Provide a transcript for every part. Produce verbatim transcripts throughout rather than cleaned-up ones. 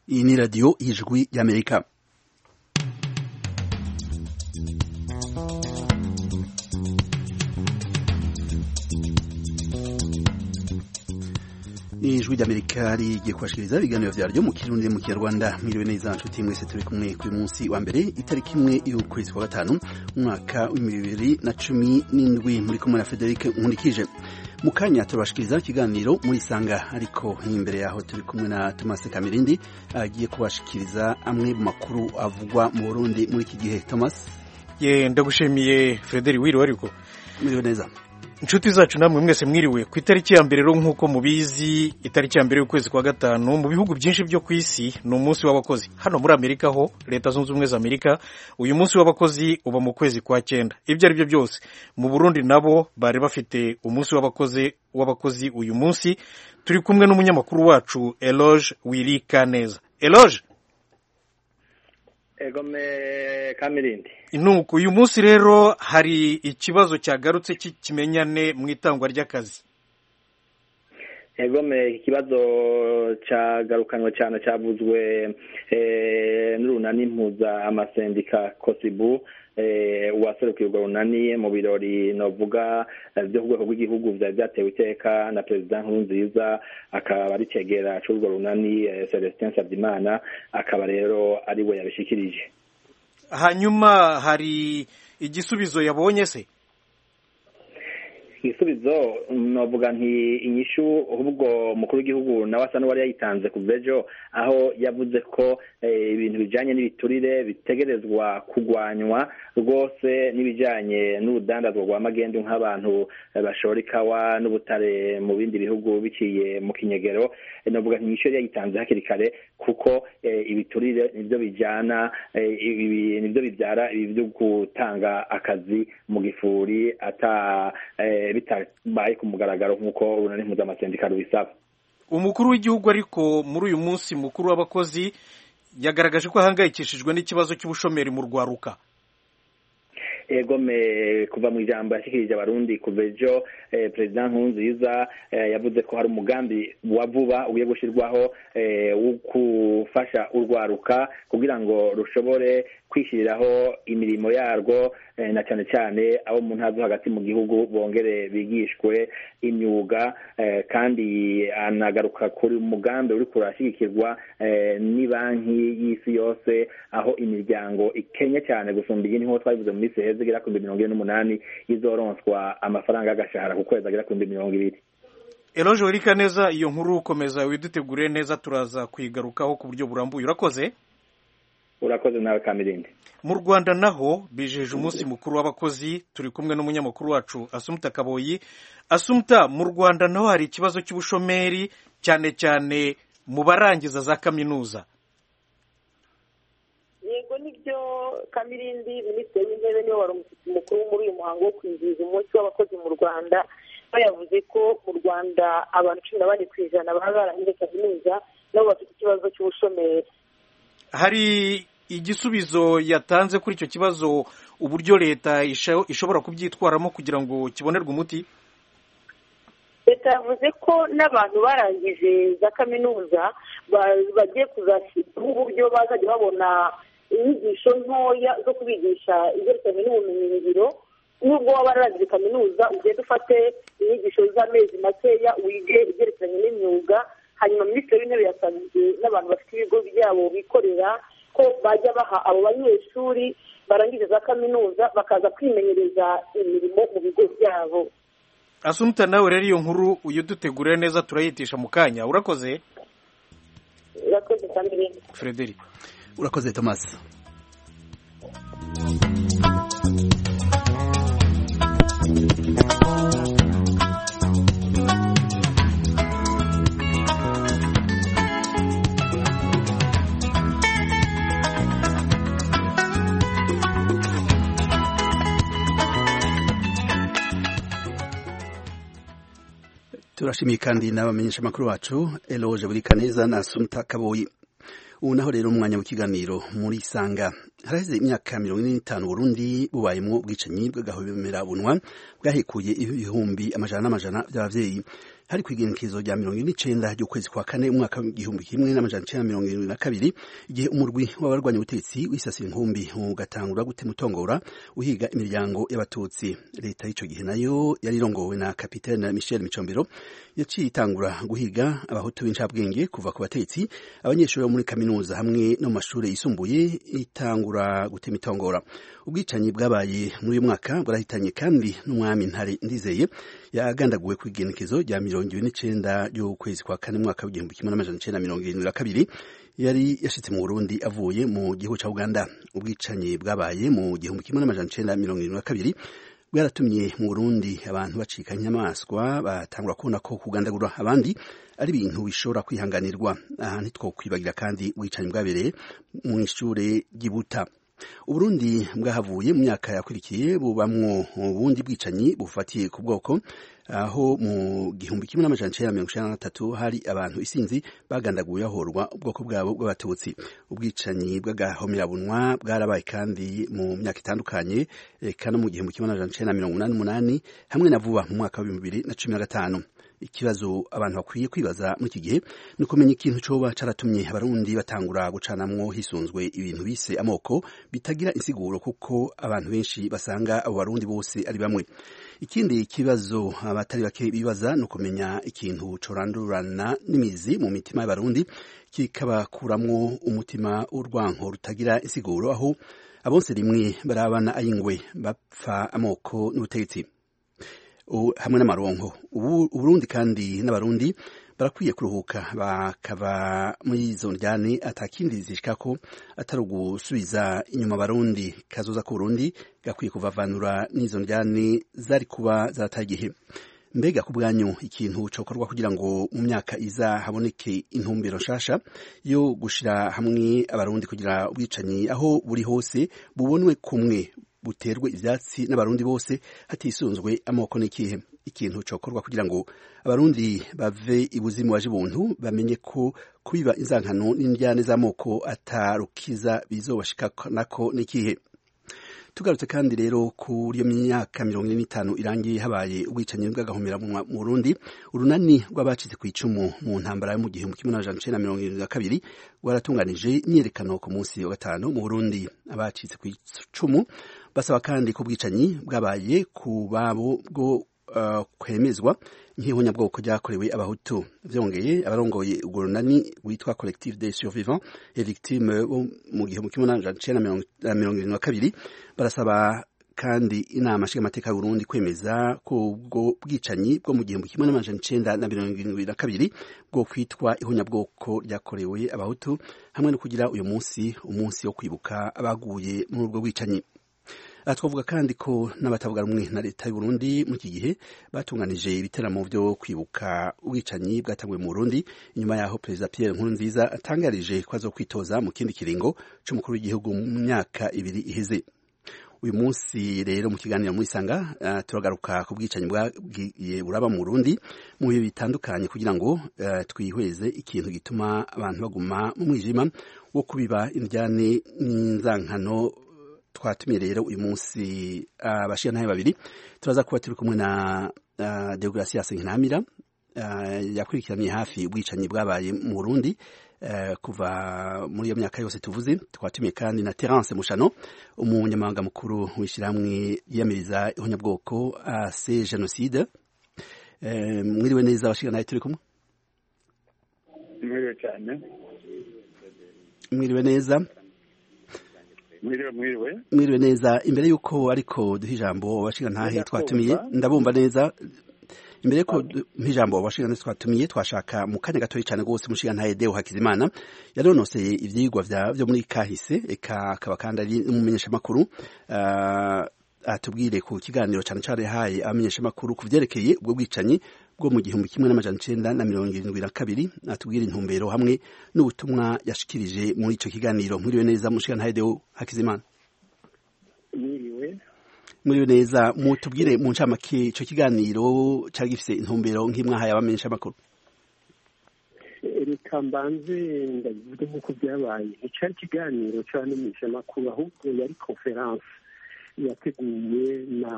Iyi ni radiyo y'ijwi y'Amerika. Ijwi ry'Amerika rigiye kubashikiriza ibiganiro vyaryo mu Kirundi mu Kinyarwanda. Mwiriwe neza nshuti mwese turi kumwe kuri munsi wa mbere itariki imwe y'ukwezi kwa gatanu umwaka wa bibiri na cumi n'indwi, muri kumwe na Frederic Nkulikije. Mu kanya turabashikiriza ikiganiro muri Sanga, ariko imbere yaho turi kumwe na Thomas Kamirindi agiye kubashikiriza amwe mu makuru avugwa mu Burundi muri iki gihe. Thomas, ye ndagushimiye Frederic, wiriwe ariko mwiriwe neza. Inshuti zacu namwe mwese mwiriwe ku itariki ya mbere rero nk'uko mubizi, itariki ya mbere y'ukwezi kwa gatanu mu bihugu byinshi byo ku isi ni umunsi w'abakozi. Hano muri Amerika ho, Leta Zunze Ubumwe za Amerika, uyu munsi w'abakozi uba mu kwezi kwa cyenda. Ibyo ari byo byose, mu Burundi nabo bari bafite umunsi w'abakozi w'abakozi uyu munsi. Turi kumwe n'umunyamakuru wacu Eloge Wirikaneza. Eloge, Egome Kamirindi. Nuko uyu munsi rero hari ikibazo cyagarutse cy'ikimenyane mu itangwa ry'akazi. Egome ikibazo cyagarukanwe cyane cyavuzwe eh n'urunani mpuza amasendika Kosibu, eh waserukiye urwo runani mu birori novuga byo ku rwego rw'igihugu byari byatewe iteka na President Nkurunziza, akaba ari cegera cy'urwo runani Celestin Sabyimana, akaba rero ari we yabishikirije. Hanyuma hari igisubizo yabonye se? Igisubizo novuga nti inyishu, ahubwo mukuru w'igihugu nawe asa n'uwari yayitanze ku bejo, aho yavuze ko ibintu bijanye n'ibiturire bitegerezwa kugwanywa rwose, n'ibijanye n'urudandazwa rwa magendu nk'abantu bashora ikawa n'ubutare mu bindi bihugu biciye mu kinyegero. Novuga nti inyishu yayitanze hakiri kare, kuko ibiturire nivyo bijana nivyo bibyara ibi byo gutanga akazi mu gifuri ata bitabaye ku mugaragaro nk'uko urunani mpuzamasendica rubisaba. Umukuru w'igihugu ariko muri uyu munsi mukuru w'abakozi yagaragaje ko ahangayikishijwe n'ikibazo cy'ubushomeri mu rwaruka. Egome kuva mu ijambo yashikirije abarundi kuva ejo, eh, President Nkurunziza eh, yavuze ko hari umugambi wa vuba ugiye gushirwaho eh, wo kufasha urwaruka kugira ngo rushobore kwishiriraho imirimo yarwo, eh, na cyane cyane abo mu ntazo hagati mu gihugu bongere bigishwe imyuga, eh, kandi anagaruka kuri umugambi uri kurashigikirwa eh, ni banki y'isi yose, aho imiryango ikenye cyane gusumba iyindi nko twabivuze mu minsi heze igera ku mirongo ine n'umunani izoronswa amafaranga y'agashahara ku kwezi agera ku mirongo ibiri. Eloge Wirikaneza, iyo nkuru ukomeza widutegure neza, turaza kuyigarukaho ku buryo burambuye. Urakoze. Urakoze nawe Kamirindi. Mu Rwanda naho bijeje umunsi mukuru w'abakozi. Turi kumwe n'umunyamakuru wacu Asumta Kaboyi. Asumta, mu Rwanda naho hari ikibazo cy'ubushomeri cyane cyane mu barangiza za kaminuza. Yego nibyo Kamirindi, Minisitiri w'Intebe niwe wari umushyitsi mukuru muri uyu muhango wo kwizihiza umunsi w'abakozi mu Rwanda. Yavuze ko mu Rwanda abantu cumi na bane ku ijana baba barangije kaminuza nabo bafite ikibazo cy'ubushomeri. Hari igisubizo yatanze kuri icyo kibazo, uburyo leta ishobora kubyitwaramo kugira ngo kibonerwe umuti? Leta yavuze ko n'abantu barangije za kaminuza bagiye kuzashyiraho uburyo bazajya babona inyigisho ntoya zo kubigisha ibyerekeranye n'ubumenyi ngiro. Nubwo waba warangije kaminuza ugenda ufate inyigisho z'amezi makeya wige ibyerekeranye n'imyuga. Hanyuma Minisitiri w'Intebe yasabye n'abantu bafite ibigo byabo bikorera ko bajya baha abo banyeshuri barangije za kaminuza bakaza kwimenyereza imirimo mu bigo byabo. Asumta, nawe rero iyo nkuru uyidutegure neza, turayitisha mu kanya. Urakoze. Urakoze kandi Frederic. Urakoze Thomas. Turashimiye kandi n'abamenyesha makuru wacu Eloge Wirikaneza na Asumta Kaboyi. Ubu naho rero umwanya w'ikiganiro muri Sanga. haraheze imyaka mirongo ine n'itanu Burundi bubayemwo ubwicanyi bw'agahomerabunwa bwahekuye ibihumbi amajana n'amajana by'abavyeyi. Hari kwigenekezo rya mirongo ine n'icenda ry'ukwezi kwa kane umwaka w'igihumbi kimwe n'amajana icenda mirongo irindwi na kabiri igihe umurwi w'abarwanya ubutegetsi wisasira inkumbi ugatangura gutema utongora uhiga imiryango y'abatutsi. Leta y'ico gihe nayo yari irongowe na kapitene Michel Micombero yaciye itangura guhiga abahutu b'incabwenge kuva ku bategetsi, abanyeshuri bo muri kaminuza hamwe no mu mashure yisumbuye itangura gutema itongora. Ubwicanyi bwabaye muri uyu mwaka bwarahitanye kandi n'umwami Ntare Ndizeye yagandaguwe ku igenekezo rya mirongo ibiri n'icenda ry'ukwezi kwa kane umwaka w'igihumbi kimwe n'amajana icenda mirongo irindwi na kabiri yari yashitse mu Burundi avuye mu gihugu ca Uganda. Ubwicanyi bwabaye mu gihumbi kimwe n'amajana icenda mirongo irindwi na kabiri bwaratumye mu Burundi abantu bacika inyamaswa batangura kubona ko kugandagura abandi ari ibintu bishobora kwihanganirwa. Aha ntitwokwibagira kandi ubwicanyi bwabereye mu ishure ry'Ibuta. Uburundi bwahavuye mu myaka yakurikiye bubamwo ubundi bwicanyi bufatiye ku bwoko, aho mu gihumbi kimwe n'amajana icenda mirongo icenda na gatatu hari abantu isinzi bagandaguye ahorwa ubwoko bwabo bw'abatutsi. Ubwicanyi bw'agahomerabunwa bwarabaye kandi mu myaka itandukanye kandi mu gihumbi kimwe n'amajana icenda mirongo umunani n'umunani hamwe na vuba mu mwaka w'ibihumbi bibiri na cumi na gatanu. Ikibazo abantu bakwiye kwibaza muri iki gihe ni ukumenya ikintu coba caratumye abarundi batangura gucanamwo hisunzwe ibintu bise amoko bitagira insiguro, kuko abantu benshi basanga abo barundi bose ari bamwe. Ikindi kibazo abatari bake bibaza ni ukumenya ikintu corandurana n'imizi mu mitima y'abarundi kikabakuramwo umutima w'urwanko rutagira insiguro, aho abonse rimwe barabana ayingwe bapfa amoko n'ubutegetsi hamwe n'amaronko. Ubu Uburundi kandi n'abarundi barakwiye kuruhuka bakava muri izo njyane atakindi zishikako atari ugusubiza inyuma abarundi. Kazoza ku Burundi gakwiye kuvavanura n'izo njyane zari kuba zarataye igihe. Mbega ku bwanyu ikintu cokorwa kugira ngo mu myaka iza haboneke intumbero nshasha yo gushira hamwe abarundi kugira ubwicanyi aho buri hose bubonwe kumwe buterwe ivyatsi n'abarundi bose hatisunzwe amoko n'ikihe? Ikintu cokorwa kugira ngo abarundi bave ibuzimu waje buntu bamenye ko kubiba inzankano n'indyane z'amoko atarukiza bizobashika nako n'ikihe? Tugarutse kandi rero kuri iyo myaka mirongo ine n'itanu irangiye habaye ubwicanyi bw'agahomera mu Burundi, urunani rw'abacitse ku icumu mu ntambara yo mu gihumbi kimwe n'amajana icenda mirongo irindwi na kabiri rwaratunganije imyiyerekano ku munsi wa gatanu mu Burundi. Abacitse ku icumu basaba kandi ko ubwicanyi bwabaye ku babo bwo uh, kwemezwa nk'ihonyabwoko ryakorewe abahutu. Vyongeye abarongoye urwo runani rwitwa Collectif des Survivants et Victimes mu gihumbi kimwe n'amajana icenda mirongo irindwi na kabiri barasaba kandi inama nshingamateka y'u Burundi kwemeza ko ubwo bwicanyi bwo mu gihumbi kimwe n'amajana icenda na mirongo irindwi na kabiri bwo kwitwa ihonyabwoko ryakorewe abahutu, hamwe no kugira uyu munsi umunsi wo kwibuka abaguye muri ubwo bwicanyi. Aha twavuga kandi ko n'abatavuga rumwe na leta y'u Burundi mu iki gihe batunganije ibiteramo vyo kwibuka ubwicanyi bwatanguye mu Burundi inyuma yaho Perezida Pierre Nkurunziza atangarije ko azokwitoza mu kindi kiringo c'umukuru w'igihugu mu myaka ibiri iheze. Uyu munsi rero mu kiganiro muri Sanga uh, turagaruka ku bwicanyi bwagiye buraba mu Burundi mu bihe bitandukanye kugira ngo uh, twihweze ikintu gituma abantu baguma mu mwijima wo kubiba indyane n'inzankano. Twatumiye rero uyu munsi abashira uh, babiri turaza kuba turi kumwe na uh, Deogratias Nkinamira uh, yakurikiraniye hafi ubwicanyi bwabaye mu Burundi uh, kuva muri iyo myaka yose tuvuze. Twatumiye kandi na Terence Mushano, umunyamabanga mukuru w'ishyirahamwe yiyamiriza ihonyabwoko uh, se genocide. Uh, mwiriwe neza abashira naye turi kumwe? Mwiriwe cyane. Mwiriwe neza. Mwiriwe mwiriwe. Mwiriwe neza. Imbere yuko ariko duha ijambo abashira ntahe twatumiye, ndabumva neza. Imbere yuko duha ijambo abashira ntahe twatumiye, twashaka mu kanya gatoyi cyane gose mushiga ntahe Deo Hakizimana yaronoseye ivyigwa vyo muri kahise, eka akaba kandi ari umumenyesha makuru uh, atubwire ku kiganiro cyane cyane haye abamenyesha makuru kuvyerekeye ubwo bwicanyi bwo mu gihumbi kimwe n'amajana icenda na mirongo irindwi na kabiri, atubwire intumbero hamwe n'ubutumwa yashikirije muri ico kiganiro. Mwiriwe neza mushiga ntahe Deo Hakizimana. Mwiriwe. Mwiriwe neza. Mutubwire mu ncamake ico kiganiro cyari gifise intumbero nk'imwahaye abamenyesha makuru. reka mbanze ndabivuge nk'uko byabaye nticyari ikiganiro cy'abamenyeshamakuru ahubwo yari konferanse yateguwe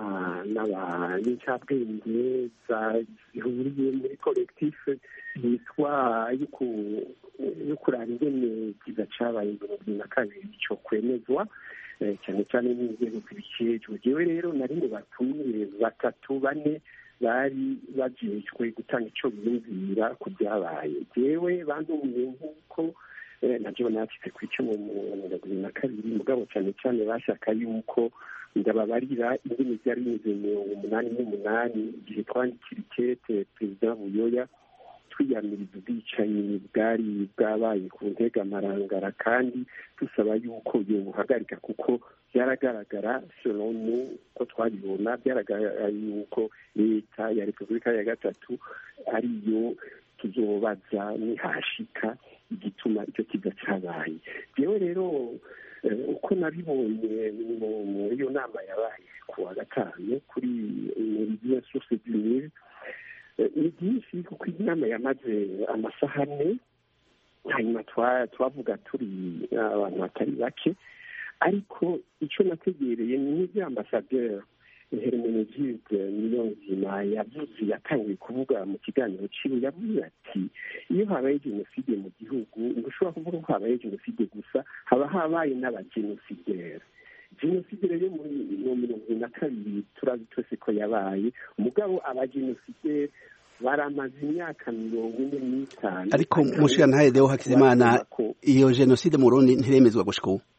n'abanyacabwenge zihuriye muri kolekitife yitwa yo kurara ingene kiza cabaye mirongo ibiri na kabiri cyo kwemezwa cyane cyane n'inzego zibikejwe jewe rero nari ngo batumiye batatu bane bari bajejwe gutanga ico biyumvira ku byabaye jewe bandumiye nk'uko navyo natitse ku ico mu mirongo ibiri na kabiri mugabo cyane cyane bashaka yuko ndababarira indimi byari bimeze mirongo umunani n'umunani igihe twandikira ikete perezida buyoya twiyamiriza ubwicanyi bwari bwabaye ku ntegamarangara kandi dusaba yuko yobuhagarika kuko byaragaragara selonu ko twabibona byaragaragara yuko leta ya repubulika ya gatatu ariyo tuzobaza nihashika igituma icyo kiza cyabaye jewe rero uko nabibonye muri iyo nama yabaye ku wa gatanu kuri meridian source du Nil ni byinshi kuko inama yamaze amasaha ane hanyuma twavuga turi abantu batari bake ariko icyo nategereye ni nk'iby'ambasaderi Hermenegilde Niyonzima yavuze yatangiye kuvuga mu kiganiro ciwe yavuze ati iyo habaye jenoside mu gihugu ntushobora kuvuga ko habaye jenoside gusa haba habaye n'abajenosideri jenoside rero muri mirongo ibiri na kabiri turazi twese ko yabaye umugabo abajenosideri baramaze imyaka mirongo ine n'itanu ariko mushira Deo Hakizimana iyo jenoside mu Burundi ntiremezwa gushika ubu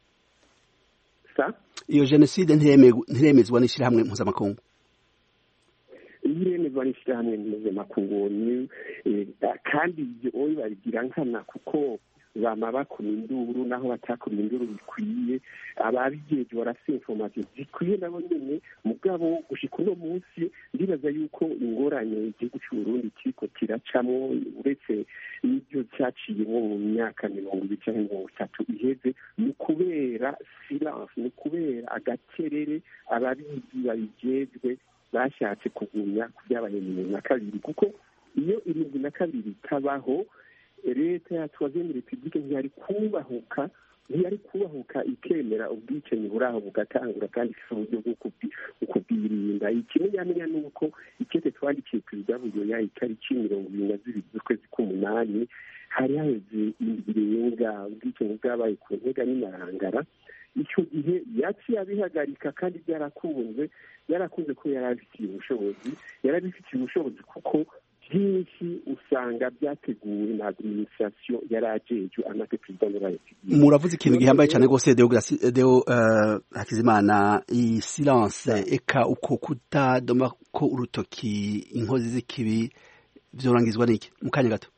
iyo jenoside ntiremezwa n'ishirahamwe mpuzamakungu iremezwa n'ishirahamwe mpuzamakungu kandi ibyo oyi babigira nkana kuko bama bakoma induru naho batakoma induru bikwiye ababigeje barafite information zikwiye nabo nyene mugabo gushika uno munsi ndibaza yuko ingorane igihugu c'Uburundi kiriko kiracamwo uretse n'ibyo cyaciyemo mu myaka mirongo ibiri canke mirongo itatu iheze ni kubera silence ni kubera agacerere ababizi babijejwe bashatse kugumya ku byabaye mirongo na kabiri kuko iyo irindwi na kabiri itabaho leta ya troisième république ntiyari kubahuka ntiyari kubahuka ikemera ubwicanyi buraho bugatangura kandi uburyo bwo kubwirinda ikimenyamenya ni uko ikete twandikiye perezida buyoya itariki mirongo ibiri na zibiri z'ukwezi k'umunani hari haheze ibirenga ubwicanyi bwabaye ku ntega n'imarangara icyo gihe yaciye abihagarika kandi byarakunze byarakunze ko yari abifitiye ubushobozi yari abifitiye ubushobozi kuko byinshi usanga byateguwe na administration yarajeje anake president de la République. Muravuze ikintu gihambaye cyane gose Deo Deo Hakizimana i silence eka uko kutadoma ko urutoki inkozi z'ikibi byorangizwa niki mu kanya gato.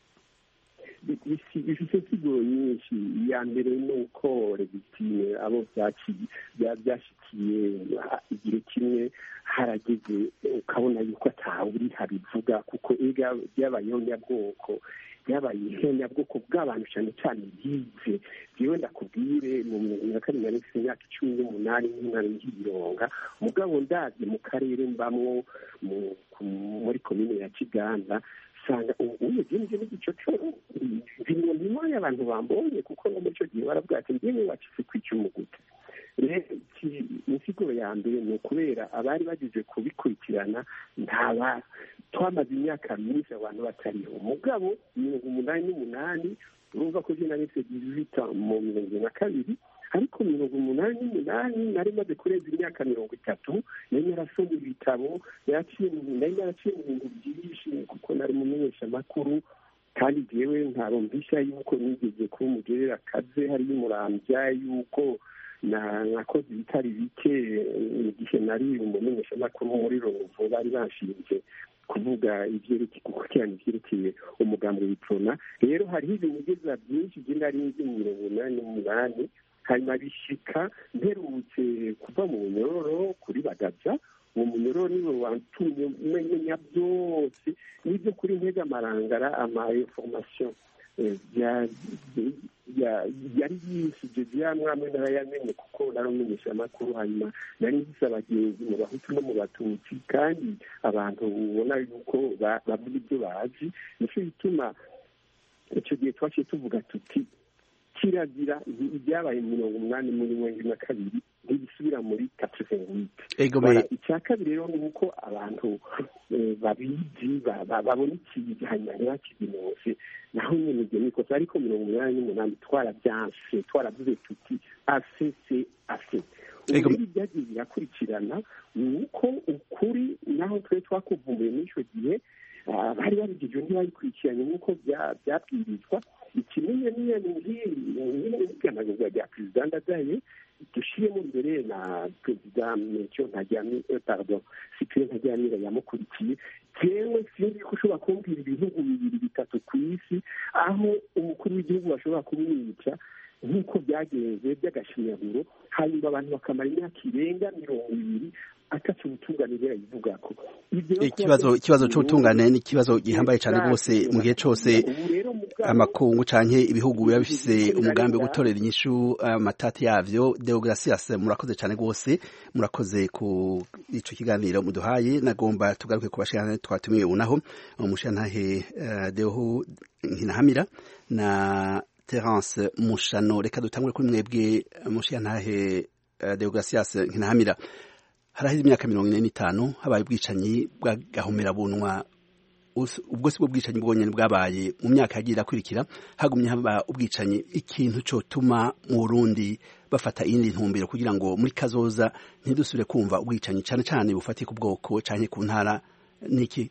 Ifite siguro nyinshi ya mbere nuko victime abo byaciye byashikiye igihe kimwe harageze ukabona yuko atawe uri habivuga kuko ega byabayeho nyabwoko byabaye ihonyabwoko bw'abantu cyane cyane bize jewe ndakubwire mu mirongo na kabiri n'ifite imyaka cumi n'umunani n'umwana ngironga mugabo ndazi mu karere mbamwo muri komine ya Kiganda sanga ubu byinje n'igico cyo bimwe bimwe y'abantu bambonye kuko no muri cyo gihe baravuga ati ngiye wacitse kw'icyumuguta rero insiguro ya mbere ni ukubera abari bagize kubikurikirana ntaba twamaze imyaka myinshi abantu batariho umugabo mirongo umunani n'umunani urumva ko jye nari mfite dix-huit ans mu mirongo ibiri na kabiri ariko mirongo umunani n'umunani nari maze kurenza imyaka mirongo itatu nari narasoma ibitabo nari naraciye mu bintu byinshi kuko nari mumenyeshamakuru kandi jewe ntarumvisha yuko nigeze kuba umugerera akaze hari y'umurambya yuko na nakoze ibitari bike igihe nari umumenyeshamakuru muri Ruvu bari bashinze kuvuga ivyerekeye gukurikirana ivyerekeye umugambi w'iprona rero hariho ibinigeza byinshi je nari nzi mu mirongo umunani n'umunani hanyuma bishika mperutse kuva mu bunyororo kuri Bagaza uwo munyororo niwe wantumye umenya byose n'ibyo kuri ntega amarangara ama information yari yisije byamwamwe narayamenye kuko narumenyesha amakuru hanyuma nari nzi abagenzi mu bahutu no mu batutsi kandi abantu ubona yuko bavuga ibyo bazi nicyo bituma icyo gihe twaciye tuvuga tuti kirazira ibyabaye mirongo umunani muri mirongo ine na kabiri ntibisubira muri katrivengwite. icya kabiri rero ni uko abantu babizi babona ikiza hanyuma ntibakizinose naho nyine ibyo ni ikosa, ariko mirongo umunani n'umunani twarabyanse twaravuze tuti ase se ase. ubu rero ibyagiye birakurikirana ni uko ukuri naho twe twakuvumbuye muri icyo gihe bari babigijwe ntibabikurikiranye nk'uko byabwirizwa. ikimenye niyo n'iganagurwa rya perezida Ndadaye dushyiremo imbere na perezida Melchior Ntaryamira pardon Cyprien Ntaryamira yamukurikiye. jewe sinzi ko ushobora kumbwira ibihugu bibiri bitatu ku isi aho umukuru w'igihugu bashobora kumwica nk'uko byagenze by'agashinyaguro hanyuma abantu bakamara imyaka irenga mirongo ibiri atatu ubutungane birayivuga ko ikibazo ikibazo cy'ubutungane ni ikibazo gihambaye cyane rwose mu gihe cyose amakungu canke ibihugu biba bifise umugambi wo gutorera inyishu amatati yavyo. Deogratias, murakoze cyane rwose, murakoze ku ico kiganiro muduhaye. Nagomba tugaruke ku bashikana twatumiye unaho umushantahe uh, Deho Nkinahamira na Terence Mushano. Reka dutangure kuri mwebwe mushantahe uh, Deogratias Nkinahamira. Haraheze imyaka mirongo ine n'itanu habaye ubwicanyi bw'agahomera bunwa. ubwo si bwo bwicanyi bwonyene bwabaye mu myaka yagiye irakurikira, hagumye haba ubwicanyi. ikintu cyotuma mu Burundi bafata iyindi ntumbero kugira ngo muri kazoza ntidusubire kumva ubwicanyi cyane cyane bufatiye ku bwoko canke ku ntara niki?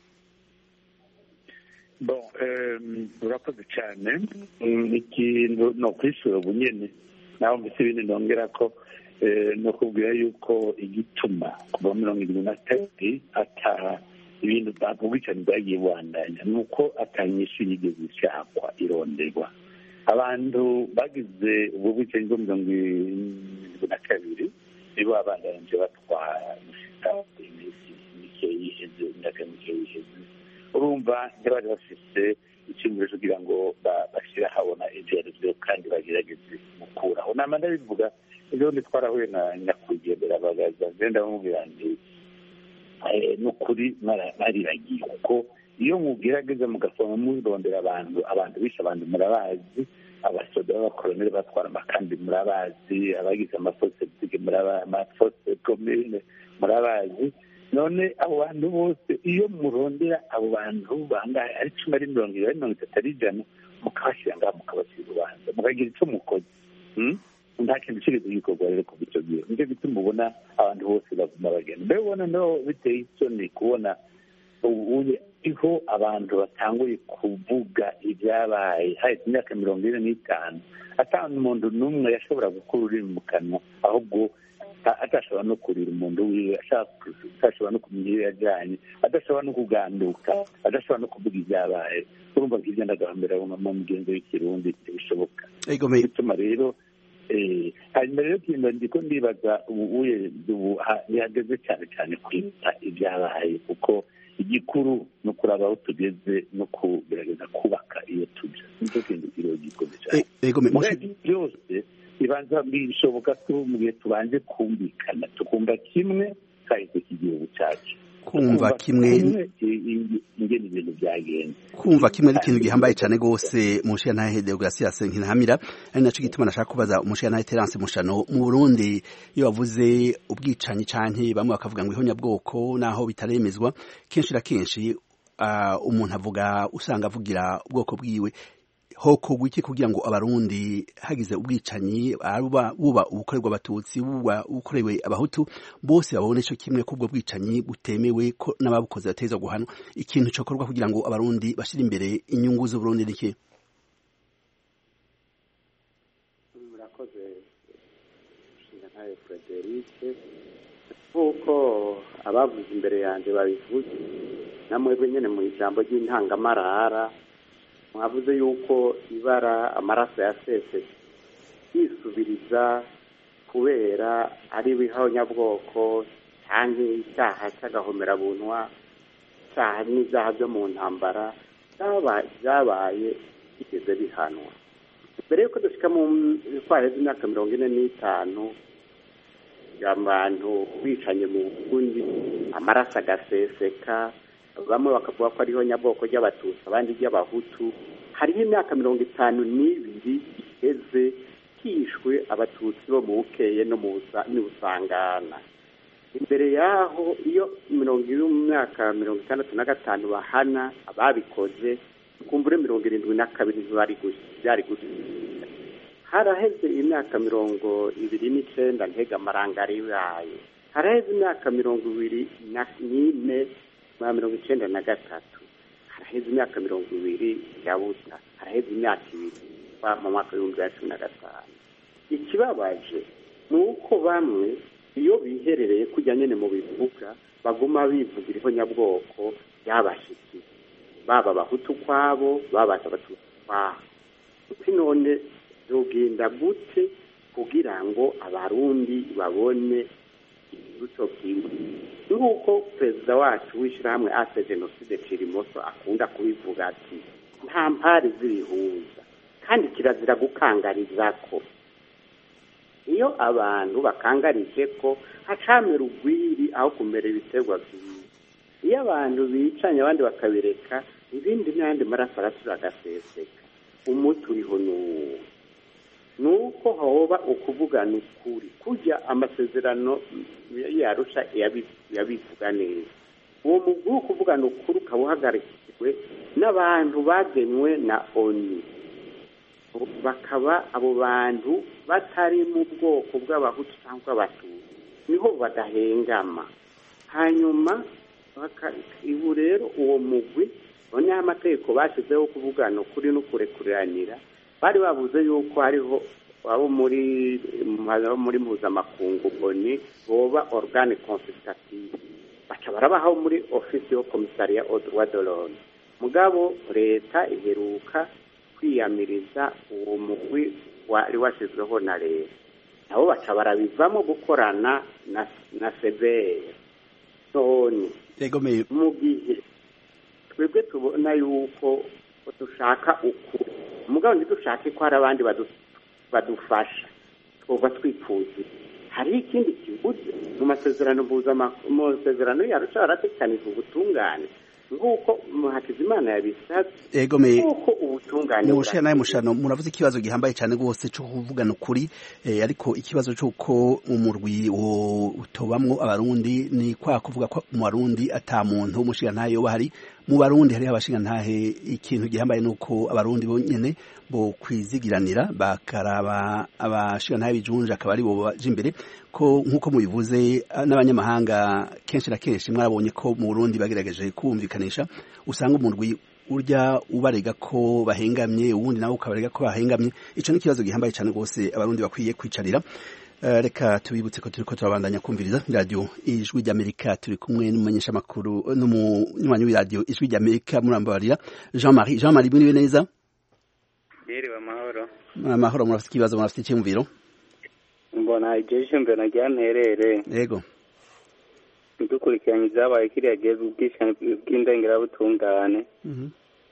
bon urakoze cyane. ikintu no kwishura bunyene naho mbese ibindi ndongera ko no kubwira yuko igituma kuva mirongo irindwi na kabiri ata ibintu ubwicanyi bwagiye buhandanya ni uko atanyishu yigeze ishakwa ironderwa. abantu bagize ubwo bwicanyi bwo mirongo irindwi na kabiri nibo babandanyije batwara gushika iminsi mike yiheze, imyaka mike yiheze. urumva ntibari bafise icyumviro kugira ngo bashyire ahabona ibyo ari byo kandi bagerageze gukuraho. nama ndabivuga ejo bundi twarahuye na nyakwigendera Bagaza, ngenda bamubwira nti n'ukuri mariragiye kuko iyo mugerageza mugasoma murondera abantu abantu bishe abantu murabazi, abasoda b'abakoloneli batwara amakambi murabazi, abagize amaforce politique murabazi, amaforce commune murabazi. none abo bantu bose iyo murondera abo bantu bangahe ari cumi ari mirongo ibiri ari mirongo itatu ari ijana mukabashyira ngaha mukabashyira urubanza mukagira icyo mukoze, nta kintu kigeze gikorwa rero ku bico byiwe. nicyo gituma ubona abantu bose baguma bagenda. mbe ubona no biteye isoni kubona ubu iho abantu batanguye kuvuga ibyabaye hahise imyaka mirongo ine n'itanu ata umuntu n'umwe yashobora gukura ururimi mu kanwa, ahubwo atashobora no kurira umuntu wiwe, atashobora no kumenya iyo yajyanye, adashobora no kuganduka, adashobora no kuvuga ibyabaye. urumva ko igenda agahambira mu migenzo y'ikirundi ntibishoboka. bituma rero hanyuma rero kintu ndiko ndibaza ubuye bihageze cyane cyane kwita ibyabaye, kuko igikuru no kuraba aho tugeze no kugerageza kubaka iyo tujya. nicyo kintu kiriho gikomeye cyane. byose ibanza bishoboka ko mu gihe tubanje kumvikana tukumva kimwe kahise k'igihugu cyacu, kumva kimwe ingene ibintu byagenze. kumva kimwe ari ikintu gihambaye cyane rwose. umushiyantahe Deogratias Nkinahamira, ari naco gituma nashaka kubaza umushiyantahe Terence Mushano. mu Burundi iyo bavuze ubwicanyi canke bamwe bakavuga ngo ihonyabwoko naho bitaremezwa, kenshi na kenshi uh, umuntu avuga usanga avugira ubwoko bwiwe. hokorwa iki kugira ngo abarundi hagize ubwicanyi buba buba ubukorerwa abatutsi buba ubukorewe abahutu bose babone ico kimwe ko ubwo bwicanyi butemewe ko n'ababukoze bateza guhanwa? ikintu cokorwa kugira ngo abarundi bashire imbere inyungu z'Uburundi niki? murakoze nshinga ntaye Frederic, kuko abavuze imbere yanjye babivuze namwebwe nyene mu ijambo ry'intangamarara mwavuze yuko ibara amaraso yasese yisubiriza kubera ari wihonyabwoko cyangwa icyaha cy'agahomerabunwa, icyaha n'ibyaha byo mu ntambara byabaye bigeze bihanwa. mbere yuko dushika mu kwaheze imyaka mirongo ine n'itanu abantu bicanye mu Burundi, amaraso agaseseka, bamwe bakavuga ko ariho nyabwoko ry'abatutsi abandi ry'abahutu hariho imyaka mirongo itanu n'ibiri iheze hishwe abatutsi bo mu bukeye no mu busangana imbere yaho iyo mirongo iri mu myaka mirongo itandatu na gatanu bahana ababikoze kumbure mirongo irindwi na kabiri byari gusa haraheze imyaka mirongo ibiri n'icenda ntega amarangari yayo haraheze imyaka mirongo ibiri n'ine na mirongo icenda na gatatu haraheze imyaka mirongo ibiri ya busa haraheze imyaka ibiri mu mwaka w'ibihumbi bibiri na cumi na gatanu ikibabaje ni uko bamwe iyo biherereye kujya nyine mu bivuga baguma bivugira iho nyabwoko byabashikiye baba abahutu kwabo baba abatutsi kwabo uti none zogenda gute kugira ngo abarundi babone igihugu kimwe nk'uko perezida wacu w'ishyirahamwe ase jenoside Cirimoso akunda kubivuga ati nta mpari z'ibihuza kandi kirazira gukangariza ko iyo abantu bakangarije ko hacamera urwiri aho kumera ibiterwa byiza iyo abantu bicanye abandi bakabireka ibindi n'ayandi maraso arasura agaseseka umuti uriho n'uwo ni uko hoba ukuvugana ukuri kujya amasezerano yarusha yabivuga neza uwo mugwi wo kuvugana ukuri ukaba uhagarikiwe n'abantu bagenwe na oni bakaba abo bantu batari mu bwoko bw'abahutu cyangwa abatutsi niho badahengama hanyuma ibu rero uwo mugwi noneho amategeko bashyizeho kuvugana ukuri no kurekuranira bari babuze yuko hariho abo muri muri mpuzamakungu oni boba organe confiscative baca barabaho muri office yo commissariat au droit de l'homme mugabo leta iheruka kwiyamiriza uwo mugwi wari washyizweho na leta nabo baca barabivamo gukorana na na sebeye none mu gihe twebwe tubona yuko dushaka ukuri umugabo ntidushake ko hari abandi badufasha twumva twifuza hari ikindi kibuze mu masezerano mu masezerano yarusha baratekanije ubutungane nk'uko Hakizimana yabisabye nk'uko ubutungane mushya naye mushano muravuze ikibazo gihambaye cyane rwose cyo kuvugana ukuri ariko ikibazo cy'uko umurwi utobamwo abarundi ni kwa kuvuga ko mu barundi ata muntu umushinga ntayo bahari mu barundi hari abashinga ntahe ikintu gihambaye nuko abarundi bonyene bo kwizigiranira bakaraba abashinga ntahe bijunje akaba ari bo baje imbere ko nkuko mubivuze n'abanyamahanga kenshi na kenshi mwarabonye ko mu Burundi bagerageje kumvikanisha usanga umurwi urya ubarega ko bahengamye ubundi nawe ukabarega ko bahengamye ico ni kibazo gihambaye cyane rwose abarundi bakwiye kwicarira Uh, reka tubibutse ko turiko turabandanya kumviriza radio ijwi ry'Amerika turi kumwe n'umumenyesha makuru n'umunywanyi w'iradio ijwi ry'Amerika murambabarira Jean-Marie Jean-Marie biniwe neza Yeri wa mahoro amahoro murafite ikibazo murafite icyumviro mbona ijeje mbere nagira nterere yego dukurikiranye zabaye kiriya geze ubwishane bw'indengera butungane mhm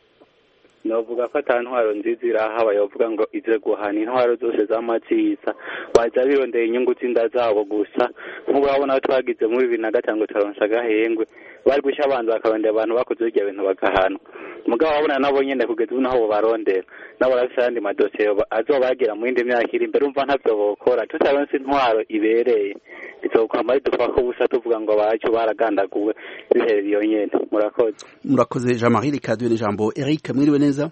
novuga ko ata ntwaro nziza irahabaye bavuga ngo ize guhana intwaro zose z'amaziza waza birondeye inyungu z'inda zabo gusa nk'ubu urabona ko twagize muri bibiri na gatanu turaronsa agahengwe bari gushya abanza bakabandira abantu bakoze ibyo bintu bagahanwa mugabo wabona nabo nyene kugeza ubu naho barondera nabo barafise ayandi madosiye azobagira mu yindi myaka iri imbere umva ntavyo bokora tutaronse intwaro ibereye izokwama ridufako ubusa tuvuga ngo abacu baragandaguwe bihereye iyo nyene murakoze murakoze Jean-Marie rikaduye n'ijambo Eric mwiriwe neza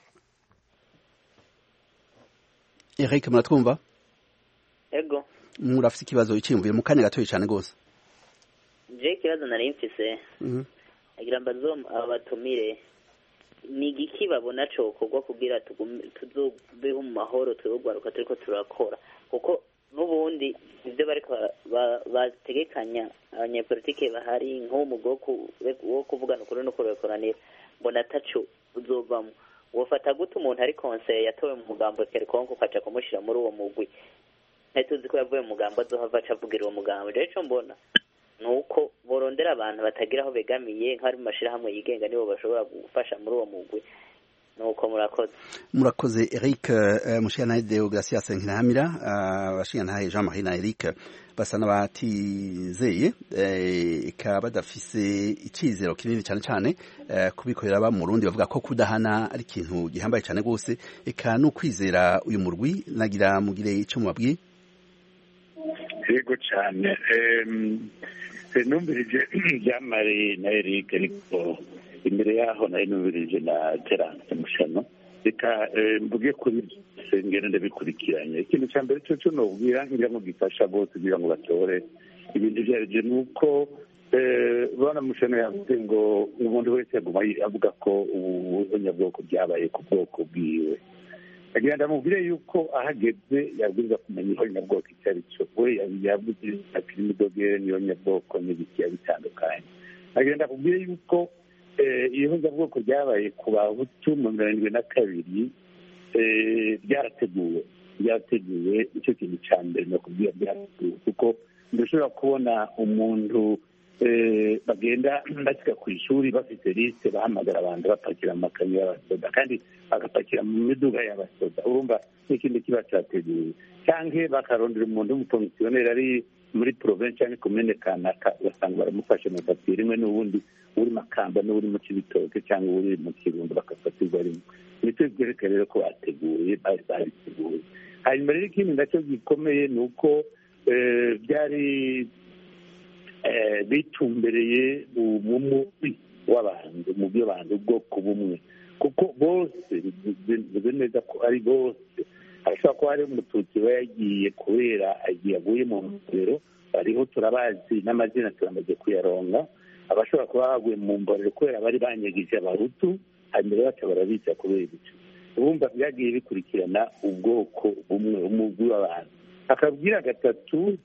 Eric muratwumva ego murafise ikibazo iciyumviye mu kanya gatoye cyane gose je ikibazo nari mfise mhm agira mbazo abatumire ni igiki babona cyo kugwa kugira tuzobeho mu mahoro turugwaruka turiko turakora kuko n'ubundi ivyo bariko bategekanya abanyepolitike bahari nk'umugoku wo kuvugana ukuri no kurekoranira mbona ataco uzovamo wofata gute umuntu ari conseil yatowe mu mugambo Kerkonko ukaca kumushira muri uwo mugwi ntituzi ko yavuye mu mugambo azohava acavugira uwo mugambo rero ico mbona nuko borondera abantu batagira aho begamiye nk'ari mu mashirahamwe yigenga nibo bashobora gufasha muri uwo mugwi nuko murakoze murakoze Eric uh, mushana Deogracias Nkiramira abashingana uh, Jean Marie na Eric basa n'abatizeye eka badafise icizero kinini cyane cyane kubikorera ba mu Burundi bavuga ko kudahana ari ikintu gihambaye cyane gose eka no kwizera uyu murwi nagira mugire ico mubabwiye. Yego cyane numvirije Jean-Marie na Eric ariko imbere yaho nari numvirije na Terence Mushano reka mvuge kuri sengere ndabikurikiranye ikintu cya mbere cyo cyo nobwira ngira ngo gifasha bose kugira ngo batore ibintu byaje nuko bana Mushano yavuze ngo umuntu wese yaguma avuga ko ubunyabwoko byabaye ku bwoko bwiwe agenda mubwire yuko ahageze yabwiza kumenya iho nyabwoko cyari cyo we yavuze ati n'idogere niyo nyabwoko n'ibikiya bitandukanye agenda kubwire yuko iyo nyabwoko byabaye ku bahutu mu mirongo na kabiri byarateguwe byateguwe icyo kintu cya mbere no kubwira byarateguwe kuko ndashobora kubona umuntu bagenda bashyika ku ishuri bafite liste bahamagara abantu bapakira amakamyo y'abasoda kandi bagapakira mu miduga y'abasoda urumva n'ikindi kiba cyateguwe cyangwa bakarondera umuntu w'umukomisiyoneri ari muri province cyangwa komine kanaka ugasanga baramufashe mu papiye rimwe n'ubundi uri Makamba n'uri mu Cibitoke cyangwa uri mu Kirundo bakafatirwa rimwe nicyo byerekana rero ko bateguye bari bariteguye hanyuma rero ikindi nacyo gikomeye ni uko byari bitumbereye mu mubi w'abantu mu by'abantu ubwoko bumwe kuko bose bivuze neza ko ari bose ashobora kuba ari umututsi we yagiye kubera agiye aguye mu mborero bariho turabazi n'amazina turamaze kuyaronga abashobora kuba baguye mu mborero kubera bari banyagije abahutu hanyuma baca barabica kubera icyo urumva byagiye bikurikirana ubwoko bumwe umugwi w'abantu akabwira gatatu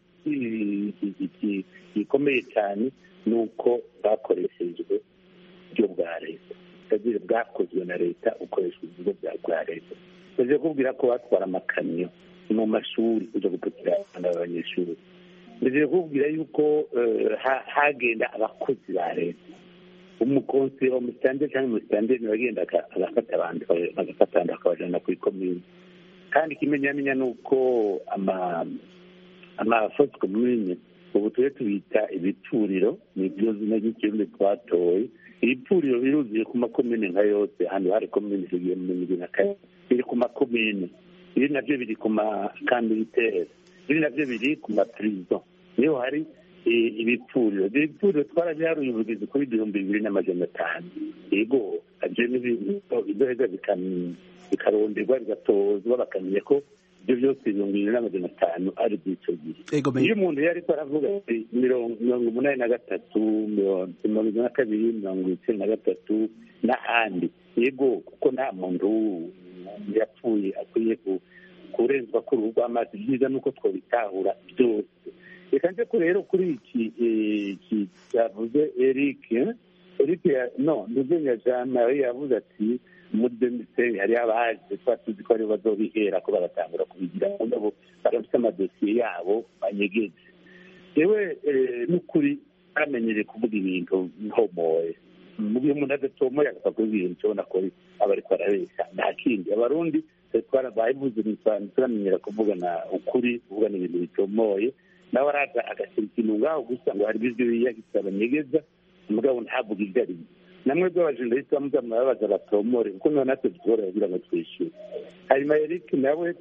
gikomeye cyane ni uko bakoreshejwe uburyo bwa leta utagira bwakozwe na leta ukoresha uburyo bwa leta baje kubwira ko batwara amakamyo mu mashuri uje gupakira abanyeshuri baje kubwira yuko hagenda abakozi ba leta umukonsi wa mustande cyangwa mustande ni bagenda agafata abantu bagafatana bakabajana ku ikomune kandi kimenyamenya nuko ama ama force commune ubu turi tubita ibituriro ni byo zina ry'ikirundi twatoye ibituriro biruzuye ku makomune nka yose hano hari komune zigiye mu migi na kane biri ku makomune biri nabyo biri ku makambi y'iterera biri nabyo biri ku maprison niho hari ibituriro ibituriro twarabiharuye ubugizi kuri ibihumbi bibiri n'amajana atanu yego abyo n'ibintu bidoheza bikaronderwa bigatozwa bakamenya ko ibyo byose mirongo irindwi n'amajana atanu ari by'icyo gihe iyo umuntu yari ko aravuga ati mirongo umunani na gatatu mirongo ine na kabiri mirongo icyenda na gatatu n'ahandi yego kuko nta muntu yapfuye akwiye kurenzwa ku ruhu rw'amazi byiza nuko twabitahura byose reka nje ko rero kuri iki cyavuze Eric Eric no nduzenya Jean Marie yavuze ati muri demiseri hari abaje twatuzi ko ari bazobihera ko baratangura kubigira ngo barafite amadosiye yabo banyegeje yewe n'ukuri amenyere kuvuga ibintu ntomoye mu gihe umuntu adatomoye akavuga ibintu cyabona ko abari kwarabesha nta kindi abarundi twarabayivuze n'isano turamenyera kuvugana ukuri kuvugana ibintu bitomoye nawe araza agashyira ikintu ngaho gusa ngo hari ibyo yiyagisa banyegeza umugabo ntavuga ibyo ari namwe bw'abajournaliste bamuzamu babaza batomore kuko niho natwe dushobora kugira ngo twishyure hanyuma Eric nawe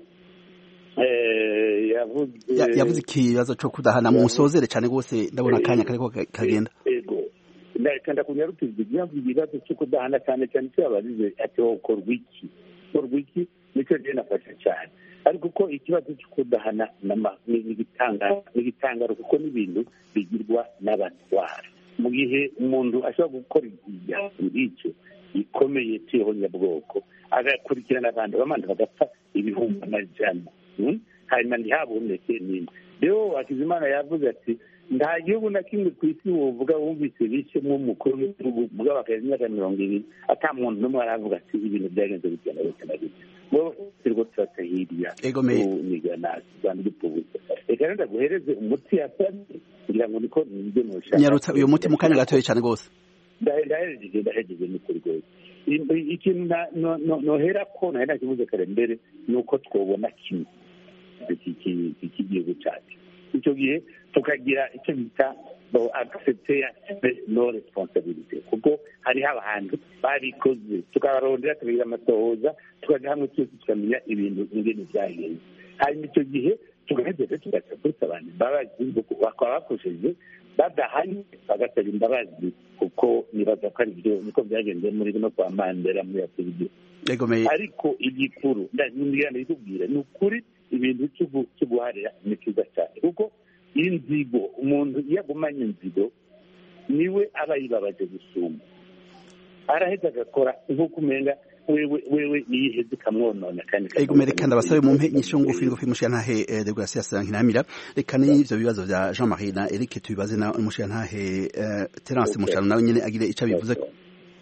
yavuze ikibazo cyo kudahana mu nsozere cyane rwose ndabona akanya kariko kagenda yego ndakanda kunyarukiza ibibazo cyo kudahana cyane cyane cyo abarize ati wokorwa iki wokorwa iki nicyo rero nafashe cyane ariko uko ikibazo cyo kudahana n'igitangaro kuko n'ibintu bigirwa n'abatwara mu gihe umuntu ashobora gukora igihe ngicyo gikomeye cyeho nyabwoko agakurikirana abantu bamanda bagapfa ibihumbi amajana hanyuma ntihaboneke n'imwe rero Hakizimana yavuze ati nta gihugu na kimwe ku isi wovuga wumvise bishemo umukuru w'igihugu mugabo akaza imyaka mirongo ibiri ata muntu n'umwe aravuga ati ibintu byagenze bitya na bitya na bitya bo turiko turata hirya nigana kandi dupubuza reka rero ndaguhereze umuti yasabye kugira ngo niko nibyo nushaka nyarutsa uyu muti mu kanya gatoya cyane rwose ndahejeje ndahejeje ni kuri rwose ikintu nohera ko nahera kibuze kare mbere ni uko twobona kimwe iki gihugu cyacu icyo gihe tukagira icyo bita accepter no responsabilité kuko hariho abantu babikoze tukabarondera tukagira amatohoza tukaja hamwe twese tukamenya ibintu ingene vyagenze hanyuma icyo gihe tugaheze tugaca kursa abantu imbabazi bakaba bakoresheje badahanye bagasaba imbabazi kuko nibaza ko ari byo niko byagenze muri no kwa Mandela muri Afurika ariko igikuru ndabwira ndikubwira ni ukuri ibintu cyo guharira ni kiza cyane kuko inzigo umuntu yagumanye inzigo niwe aba yibabaje gusuma araheza agakora nk'uko umenga wewe wewe yiheze kamwonona kandi ego merekanda basabe mu mpenyisho ngufi ngufi mushantahe de Gracias Nkinamira reka n'ivyo bibazo vya Jean Marie na Eric tubibaze na mushantahe Terence Mushano nawe nyene agire ica bivuze ko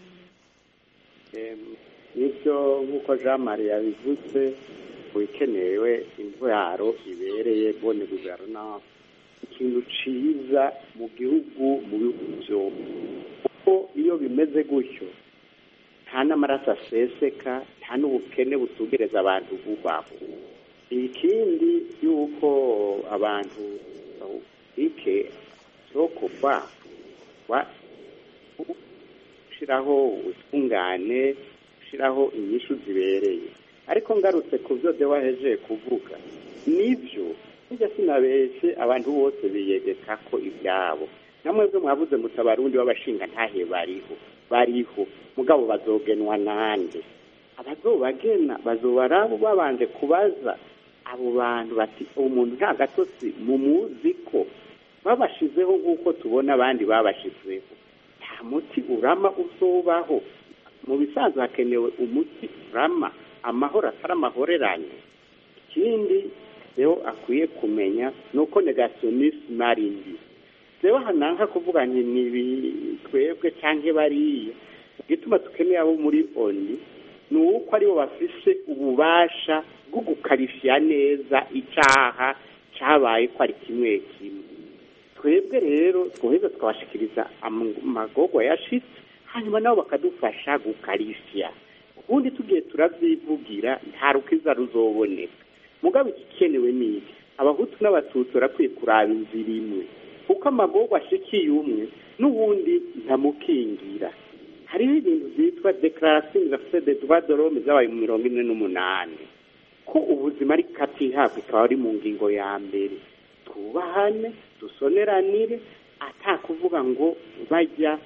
nivyo nkuko Jean Marie yabivuze wikenewe intwaro ibereye bone guverinance ikintu ciza mu gihugu mu bihugu byose kuko iyo bimeze gutyo nta n'amaraso aseseka nta n'ubukene butugereza abantu bubaho ikindi yuko abantu ike cyo kuva gushiraho ubutungane gushiraho inyishu zibereye ariko ngarutse ku byo dewaheje kuvuga nivyo nijya sinabeshe abantu bose biyegeka ko ibyabo namwebwe mwavuze mutabarundi w'abashinga ntahe bariho bariho mugabo bazogenwa nande abazobagena bazobarabo babanje kubaza abo bantu bati umuntu nta gatotsi mu muzi ko babashizeho nk'uko tubona abandi babashizeho nta muti urama uzobaho mu bisanzwe hakenewe umuti urama amahoro atari amahoreranye ikindi rero akwiye kumenya nuko negationisme ari mbi rero hananka kuvuga nti nibi twebwe canke bariye gituma tukeneye abo muri oni ni uko aribo bafise ububasha bwo gukarishya neza icaha cabaye ko ari kimwe kimwe twebwe rero twoheza twabashikiriza amagorwa yashitse hanyuma nabo bakadufasha gukarishya ubundi tugiye turavyivugira nta rukiza ruzoboneka mugabe ikikenewe niki abahutu n'abatutsi barakwiye kuraba inzira imwe kuko amagorwa ashikiye umwe n'ubundi ntamukingira hariho ibintu byitwa declaration universelle des droits de l'homme zabaye mu mirongo ine n'umunani ko ubuzima ari katihabwa ikaba ari mu ngingo ya mbere twubahane dusoneranire atakuvuga ngo bajya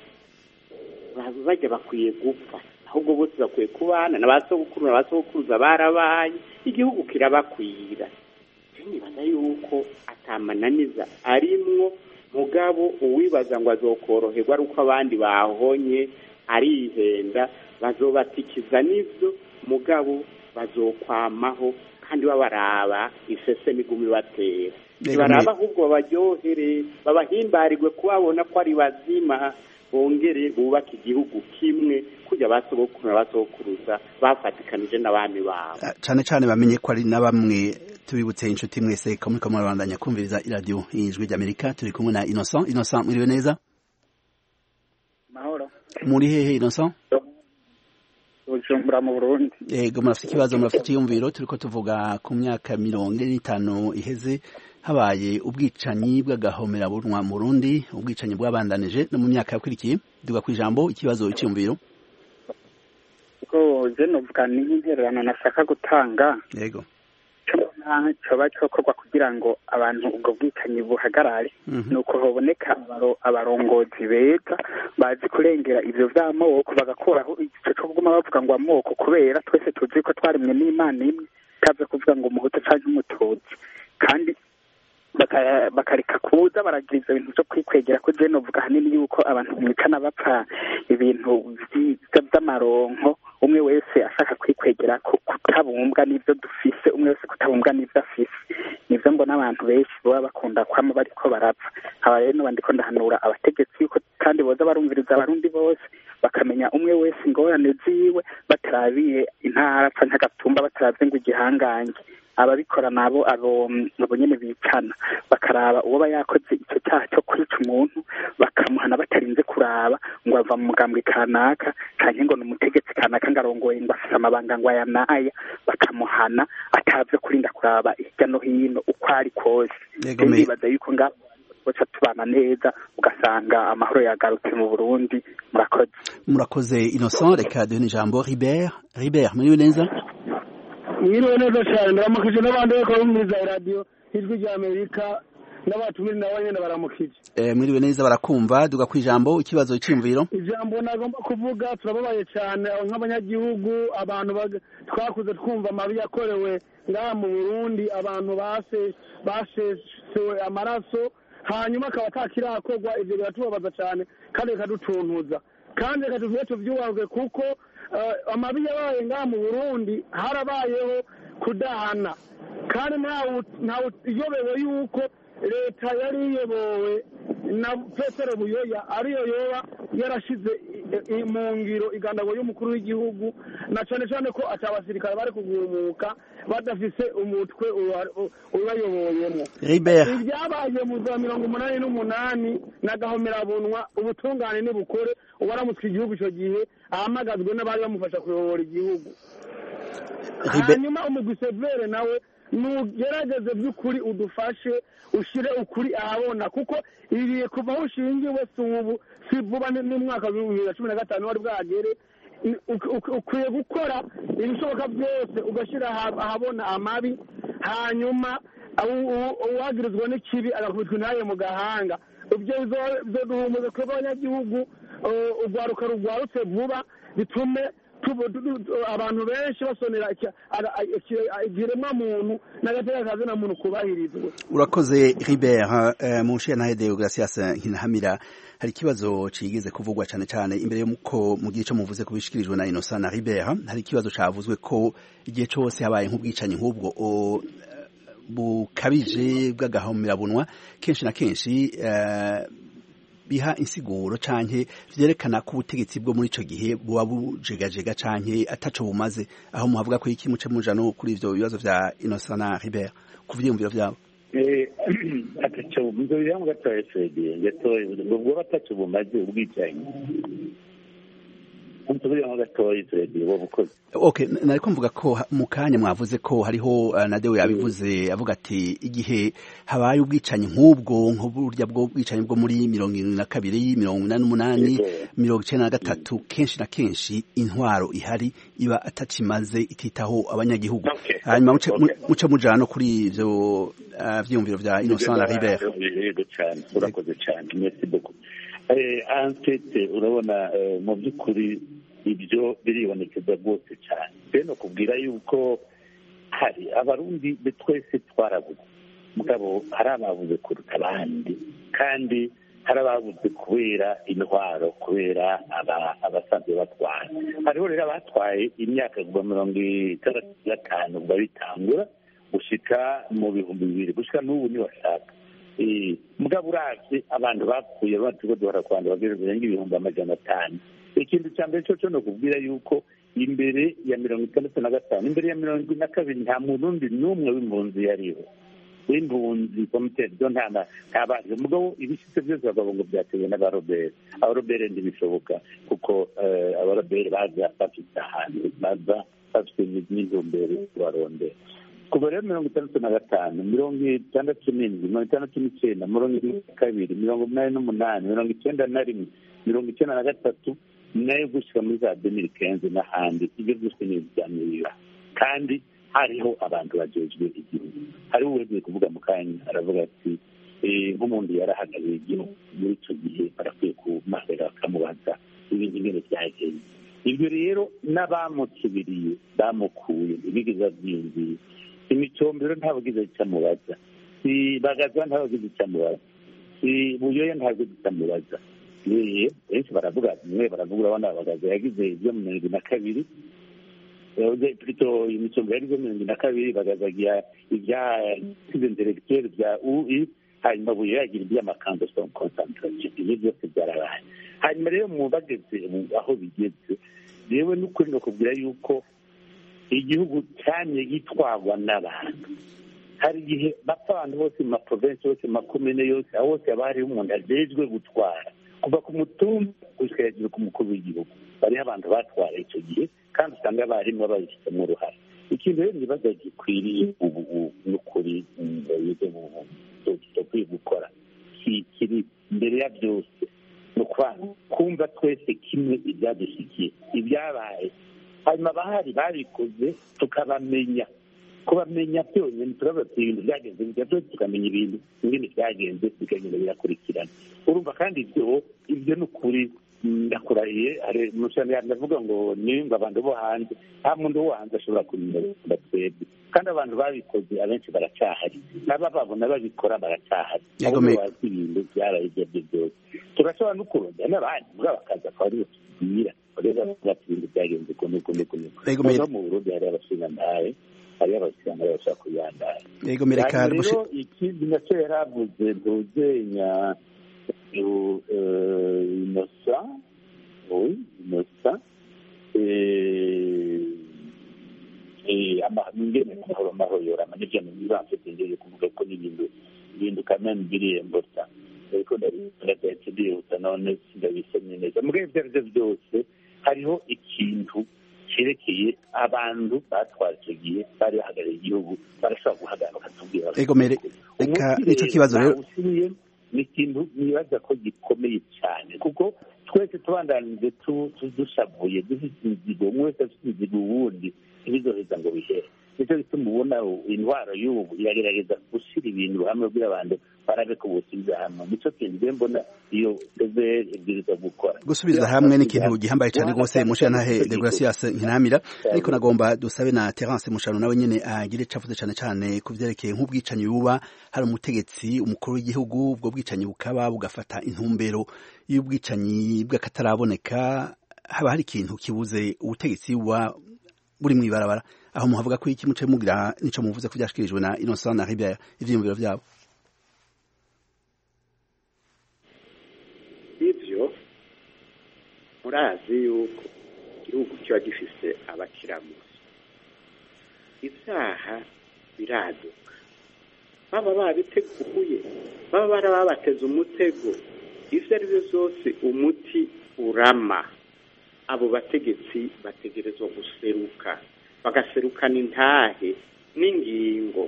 bajya bakwiye gupfa ahubwo bose bakwiye kubana n'abasogokuru n'abasogokuruza barabaye igihugu kirabakwira nibaza yuko atamananiza arimwo mugabo uwibaza ngo azokoroherwa ari uko abandi bahonye arihenda bazobatikiza n'ivyo mugabo bazokwamaho kandi babaraba isese migumi batera baraba ahubwo babaryohere babahimbarirwe kubabona ko ari bazima bongere bubaka igihugu kimwe kujya basogokuru n'abasogokuruza bafatikanije n'abami babo cyane cyane bamenye ko ari na bamwe tubibutse inshuti mwese ko muri kamwe barandanya kumviriza iradio y'ijwi ry'Amerika turi kumwe na Innocent Innocent muriwe neza mahoro muri hehe Innocent Bujumbura mu Burundi yego murafite ikibazo murafite iyumviro turiko tuvuga ku myaka mirongo ine n'itanu iheze habaye ubwicanyi bw'agahomera bunwa mu Burundi ubwicanyi bwabandanije no mu myaka yakurikiye duga ku ijambo ikibazo icyumviro ko je novuga ni intererano nashaka gutanga yego coba cokorwa kugira ngo abantu ubwo bwicanyi buhagarare nuko haboneka abarongozi beza bazi kurengera ivyo vy'amoko bagakuraho igice co kuguma bavuga ngo amoko kubera twese tuzi ko twarimwe n'Imana imwe kaze kuvuga ngo umuhutu canke umututsi kandi bakareka kuza baragira ivyo bintu vyo kwikwegera ko je novuga hanini yuko abantu mwicana bapfa ibintu vy'amaronko umwe wese ashaka kwikwegera kutabumbwa n'ivyo dufise umwe wese kutabumbwa n'ivyo afise nivyo mbona abantu benshi baba bakunda kwama bariko barapfa aba rero bandiko ndahanura abategetsi yuko kandi boza barumviriza abarundi bose bakamenya umwe wese ingorane ziwe batarabiye intara canke agatumba bataravye ngo igihangange ababikora nabo abo abo nyene bicana bakaraba uwo bayakoze icyo cyaha cyo kwica umuntu bakamuhana batarinze kuraba ngo ava mu mugambwe kanaka canke ngo n'umutegetsi kanaka ngarongoye ngo afise amabanga ngo aya n'aya bakamuhana atavye kurinda kuraba hirya no hino uko ari kose ndibaza yuko ngabo boca tubana neza ugasanga amahoro yagarutse mu Burundi. Murakoze. Murakoze Innocent. Reka duhe ijambo Ribert. Ribert muri neza. Mwiriwe neza cyane ndaramukije n'abandi bako bumviza radio ijwi rya Amerika n'abatumire nabo nyene baramukije. Eh mwiriwe neza barakumva duga kwijambo ikibazo cy'imviro. Ijambo nagomba kuvuga turababaye cyane nk'abanyagihugu abantu twakuze twumva amabi yakorewe ngaha mu Burundi abantu base bashesewe amaraso hanyuma akaba atakirakorwa ivyo biratubabaza cyane kandi bikadutuntuza kandi reka tuvuye tuvyubahwe kuko amabi yabaye ngaha mu Burundi harabayeho kudahana kandi ntawe iyobewe yuko leta yari iyobowe na Petero Buyoya ariyo yoba yarashize mu ngiro igandagwa y'umukuru w'igihugu na cyane cyane ko atabasirikare bari kugumuka badafise umutwe ubayoboyemo. Ibyabaye mu za mirongo umunani n'umunani n'agahomerabunwa ubutungane n'ubukore uwaramutse igihugu icyo gihe ahamagazwe n'abari bamufasha kuyobora igihugu. Hanyuma umugwi Severe nawe nugerageze by'ukuri udufashe ushire ukuri ahabona kuko iriye kuva aho ushingiwe subu si vuba n'umwaka wa bibiri na cumi na gatanu wari bwagere ukwiye gukora ibishoboka byose ugashyira ahabona amabi hanyuma uwagirizwa n'ikibi agakubitwa intaye mu gahanga ibyo bizoduhumuza ko abanyagihugu urwaruka rugwarutse vuba bitume abantu benshi basonera ikiremwa muntu n'agateka kazina muntu kubahirizwe. Urakoze Ribert. Mu nshiya nahe Deogratias Nkinahamira hari ikibazo cigeze kuvugwa cyane cyane imbere y'uko mu gihe cyo muvuze kubishikirijwe na Innocent na Ribert hari ikibazo cavuzwe ko igihe cyose habaye nk'ubwicanyi nk'ubwo bukabije bw'agahomerabunwa kenshi na kenshi biha insiguro canke vyerekana ko ubutegetsi bwo muri ico gihe buba bujegajega canke ataco bumaze aho muhavuga ko iki muce mujano kuri ivyo bibazo vya Innocent na Ribert kuvyiyumviro vyabo. Eh ataco muzo byango gatoye Fredie gatoye ubwo bataco bumaze ubwicanyi Okay, nariko mvuga ko mu kanya mwavuze ko hariho na Deo yabivuze avuga ati igihe habaye ubwicanyi nk'ubwo nk'uburya bwo bwicanyi bwo muri mirongo irindwi na kabiri mirongo inani n'umunani mirongo icenda na gatatu kenshi na kenshi intwaro ihari iba atacimaze ititaho abanyagihugu hanyuma muce mujano kuri ivyo vyiyumviro vya Innocent na Ribert. Urakoze cyane merci beaucoup. Eh antete urabona mu byukuri ibyo biribonekeza rwose cyane beno kubwira yuko hari abarundi twese twarabuze mugabo hari ababuze kuruta abandi kandi hari ababuze kubera intwaro kubera abasanzwe batwara hariho rero abatwaye imyaka kuva mirongo itandatu na gatanu babitangura gushika mu bihumbi bibiri gushika n'ubu ntibashaka mugabo uravye abantu bapfuye batugo duhora kwanda bageze ibihumbi amajana atanu. Ikintu cya mbere cyo no kubwira yuko imbere ya mirongo itandatu na gatanu imbere ya mirongo na kabiri nta muntu undi n'umwe w'impunzi yariho w'impunzi komite do ntana ntabaje mugabo ibishitse byose bagabo ngo byatewe n'abarobere abarobere ndibishoboka kuko abarobere baza bafite ahantu baza bafite n'intumbero barondera kuva rero mirongo itandatu na gatanu mirongo itandatu n'indwi mirongo itandatu n'icyenda mirongo irindwi na kabiri mirongo umunani n'umunani mirongo icyenda na rimwe mirongo icyenda na gatatu nayo gushyira muri za demiri kenze n'ahandi ibyo byose ni ibyanirira kandi hariho abantu bajejwe igihugu hariho uwegeye kuvuga mu kanya aravuga ati nk'umuntu yarahagarariye igihugu muri icyo gihe barakwiye kumahera bakamubaza ibindi ngene byagenze ibyo rero n'abamusubiriye bamukuye ibigeza byinjiye imicombero ntabagize icyamubaza si bagaza ntabagize icyamubaza si buyoya ntabagize icyamubaza yeye benshi baravuga mwe baravuga abana bagaza yagize ibyo mu mirongo na kabiri yavuze plutôt imicombero yagize mu mirongo na kabiri bagazagira ibya intellectuel bya U I hanyuma buyoya yagira iby'amakambo son concentration ibyo byose byarabaye hanyuma rero mu bageze aho bigeze yewe n'ukuri no kubwira yuko igihugu cyane gitwarwa n'abantu hari igihe bapfa abantu bose mu maprovensi yose mu makomine yose aho hose haba hariho umuntu ajejwe gutwara kuva ku mutumba gushyira hejuru ku mukuru w'igihugu bariho abantu batwara icyo gihe kandi usanga abarimu babifitemo uruhare ikintu rero ibibazo gikwiriye ubu n'ukuri dukwiye gukora kiri imbere ya byose ni kumva twese kimwe ibyadushyikiye ibyabaye hanyuma abahari babikoze tukabamenya kubamenya byonyine turavuga ati ibintu byagenze bijya byose tukamenya ibintu ingene byagenze bikagenda birakurikirana urumva kandi ibyo ibyo ni ukuri ndakurahiye hari umushyirangano ndavuga ngo nimba abantu bo hanze nta muntu wo hanze ashobora kubimenya twebwe kandi abantu babikoze abenshi baracyahari n'abababona babikora baracyahari ahubwo bazi ibintu byaraye ibyo byo byose turashobora no kurondera n'abandi muri abakazi akaba aribo tubwira rero bati ibintu byagenze uko n'uko n'uko n'uko no mu Burundi hari abashingantahe hari abashingantahe bashaka kuyandara rero ikindi nacyo yaravuze ntuzenya inosa oui inosa ingene amahoro amahoro yorama n'ibyo bibanze tendeye kuvuga ko n'ibintu ibintu kamene biriyemborta ariko ndagahita ndihuta none sindabisomye neza mugabo ibyo arivyo byose hariho ikintu cyerekeye abantu batwara icyo gihe bari bahagarariye igihugu barashobora guhagarara bakatubwira reka nicyo kibazo rero ni ikintu nibaza ko gikomeye cyane kuko twese tubandanije dushavuye dufite inzigo umwe wese afite inzigo uwundi ntibizoheza ngo bihere nicyo gituma ubona intwaro y'ubu iragerageza gushyira ibintu hamwe kugira abantu barabe ko busubiza hamwe nicyo kintu rero mbona iyo severi ibwiriza gukora gusubiza hamwe ni ikintu gihambaye cyane rwose mushirantahe Degracias Nkinamira ariko nagomba dusabe na Terence Mushano nawe nyene agire cavuze cyane cyane ku vyerekeye nk'ubwicanyi buba hari umutegetsi umukuru w'igihugu ubwo bwicanyi bukaba bugafata intumbero y'ubwicanyi bw'akataraboneka haba hari ikintu kibuze ubutegetsi buba buri mwibarabara aho muhavuga ko iki muce mugira nico muvuze ko byashikirijwe na Innocent na Ribiya ivyiyumviro vyabo ivyo murazi yuko igihugu kiba gifise abakiramuzi ivyaha biraduka baba babiteguye baba barababateza umutego ivyo ari byo zose umuti urama abo bategetsi bategerezwa guseruka bagaserukana intahe n'ingingo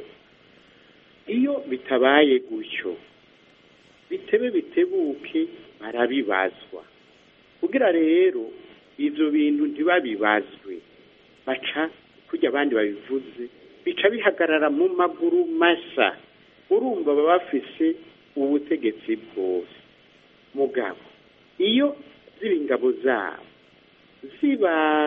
iyo bitabaye gutyo bitebe bitebuke barabibazwa kugira rero ivyo bintu ntibabibazwe baca kujya abandi babivuze bica bihagarara mu maguru masa urumva baba bafise ubutegetsi bwose mugabo iyo ziri ingabo zabo ziba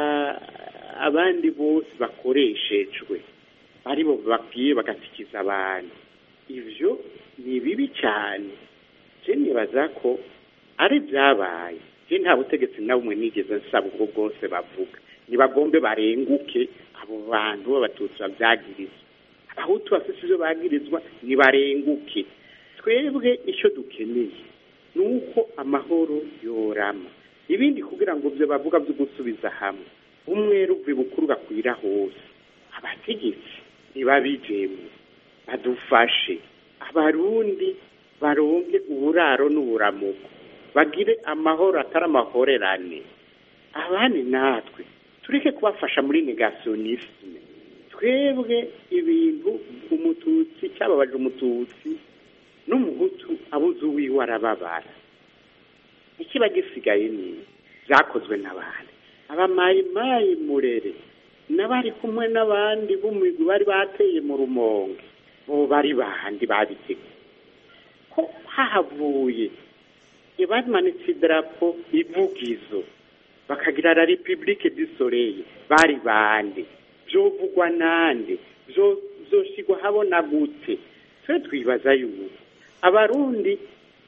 abandi bose bakoreshejwe aribo babwiye bagatikiza abantu ivyo ni bibi cyane je nibaza ko ari byabaye je nta butegetsi na bumwe nigeze nsaba ubwo bwose bavuga nibagombe barenguke abo bantu b'abatutsi babyagirizwa abahutu bafise ivyo bagirizwa nibarenguke twebwe icyo dukeneye ni uko amahoro yorama ibindi kugira ngo byo bavuga byo gusubiza hamwe umwe ruvi bukuru gakwira hose abategetsi ntibabijemo badufashe abarundi baronke uburaro n'uburamuko bagire amahoro atari amahorerane abandi natwe tureke kubafasha muri negationisme twebwe ibintu umututsi cyababaje umututsi n'umuhutu abuze uwiwe arababara ikiba gisigaye ni byakozwe n'abandi abamayimayi murere n'abari kumwe n'abandi b'umugwi bari bateye mu rumonge bo bari bahandi babitege ko hahavuye ibamanitse idarapo ivugizo bakagira la Republique du Soleil bari bande byovugwa nande byo byoshigwa habona gute twe twibaza yuko abarundi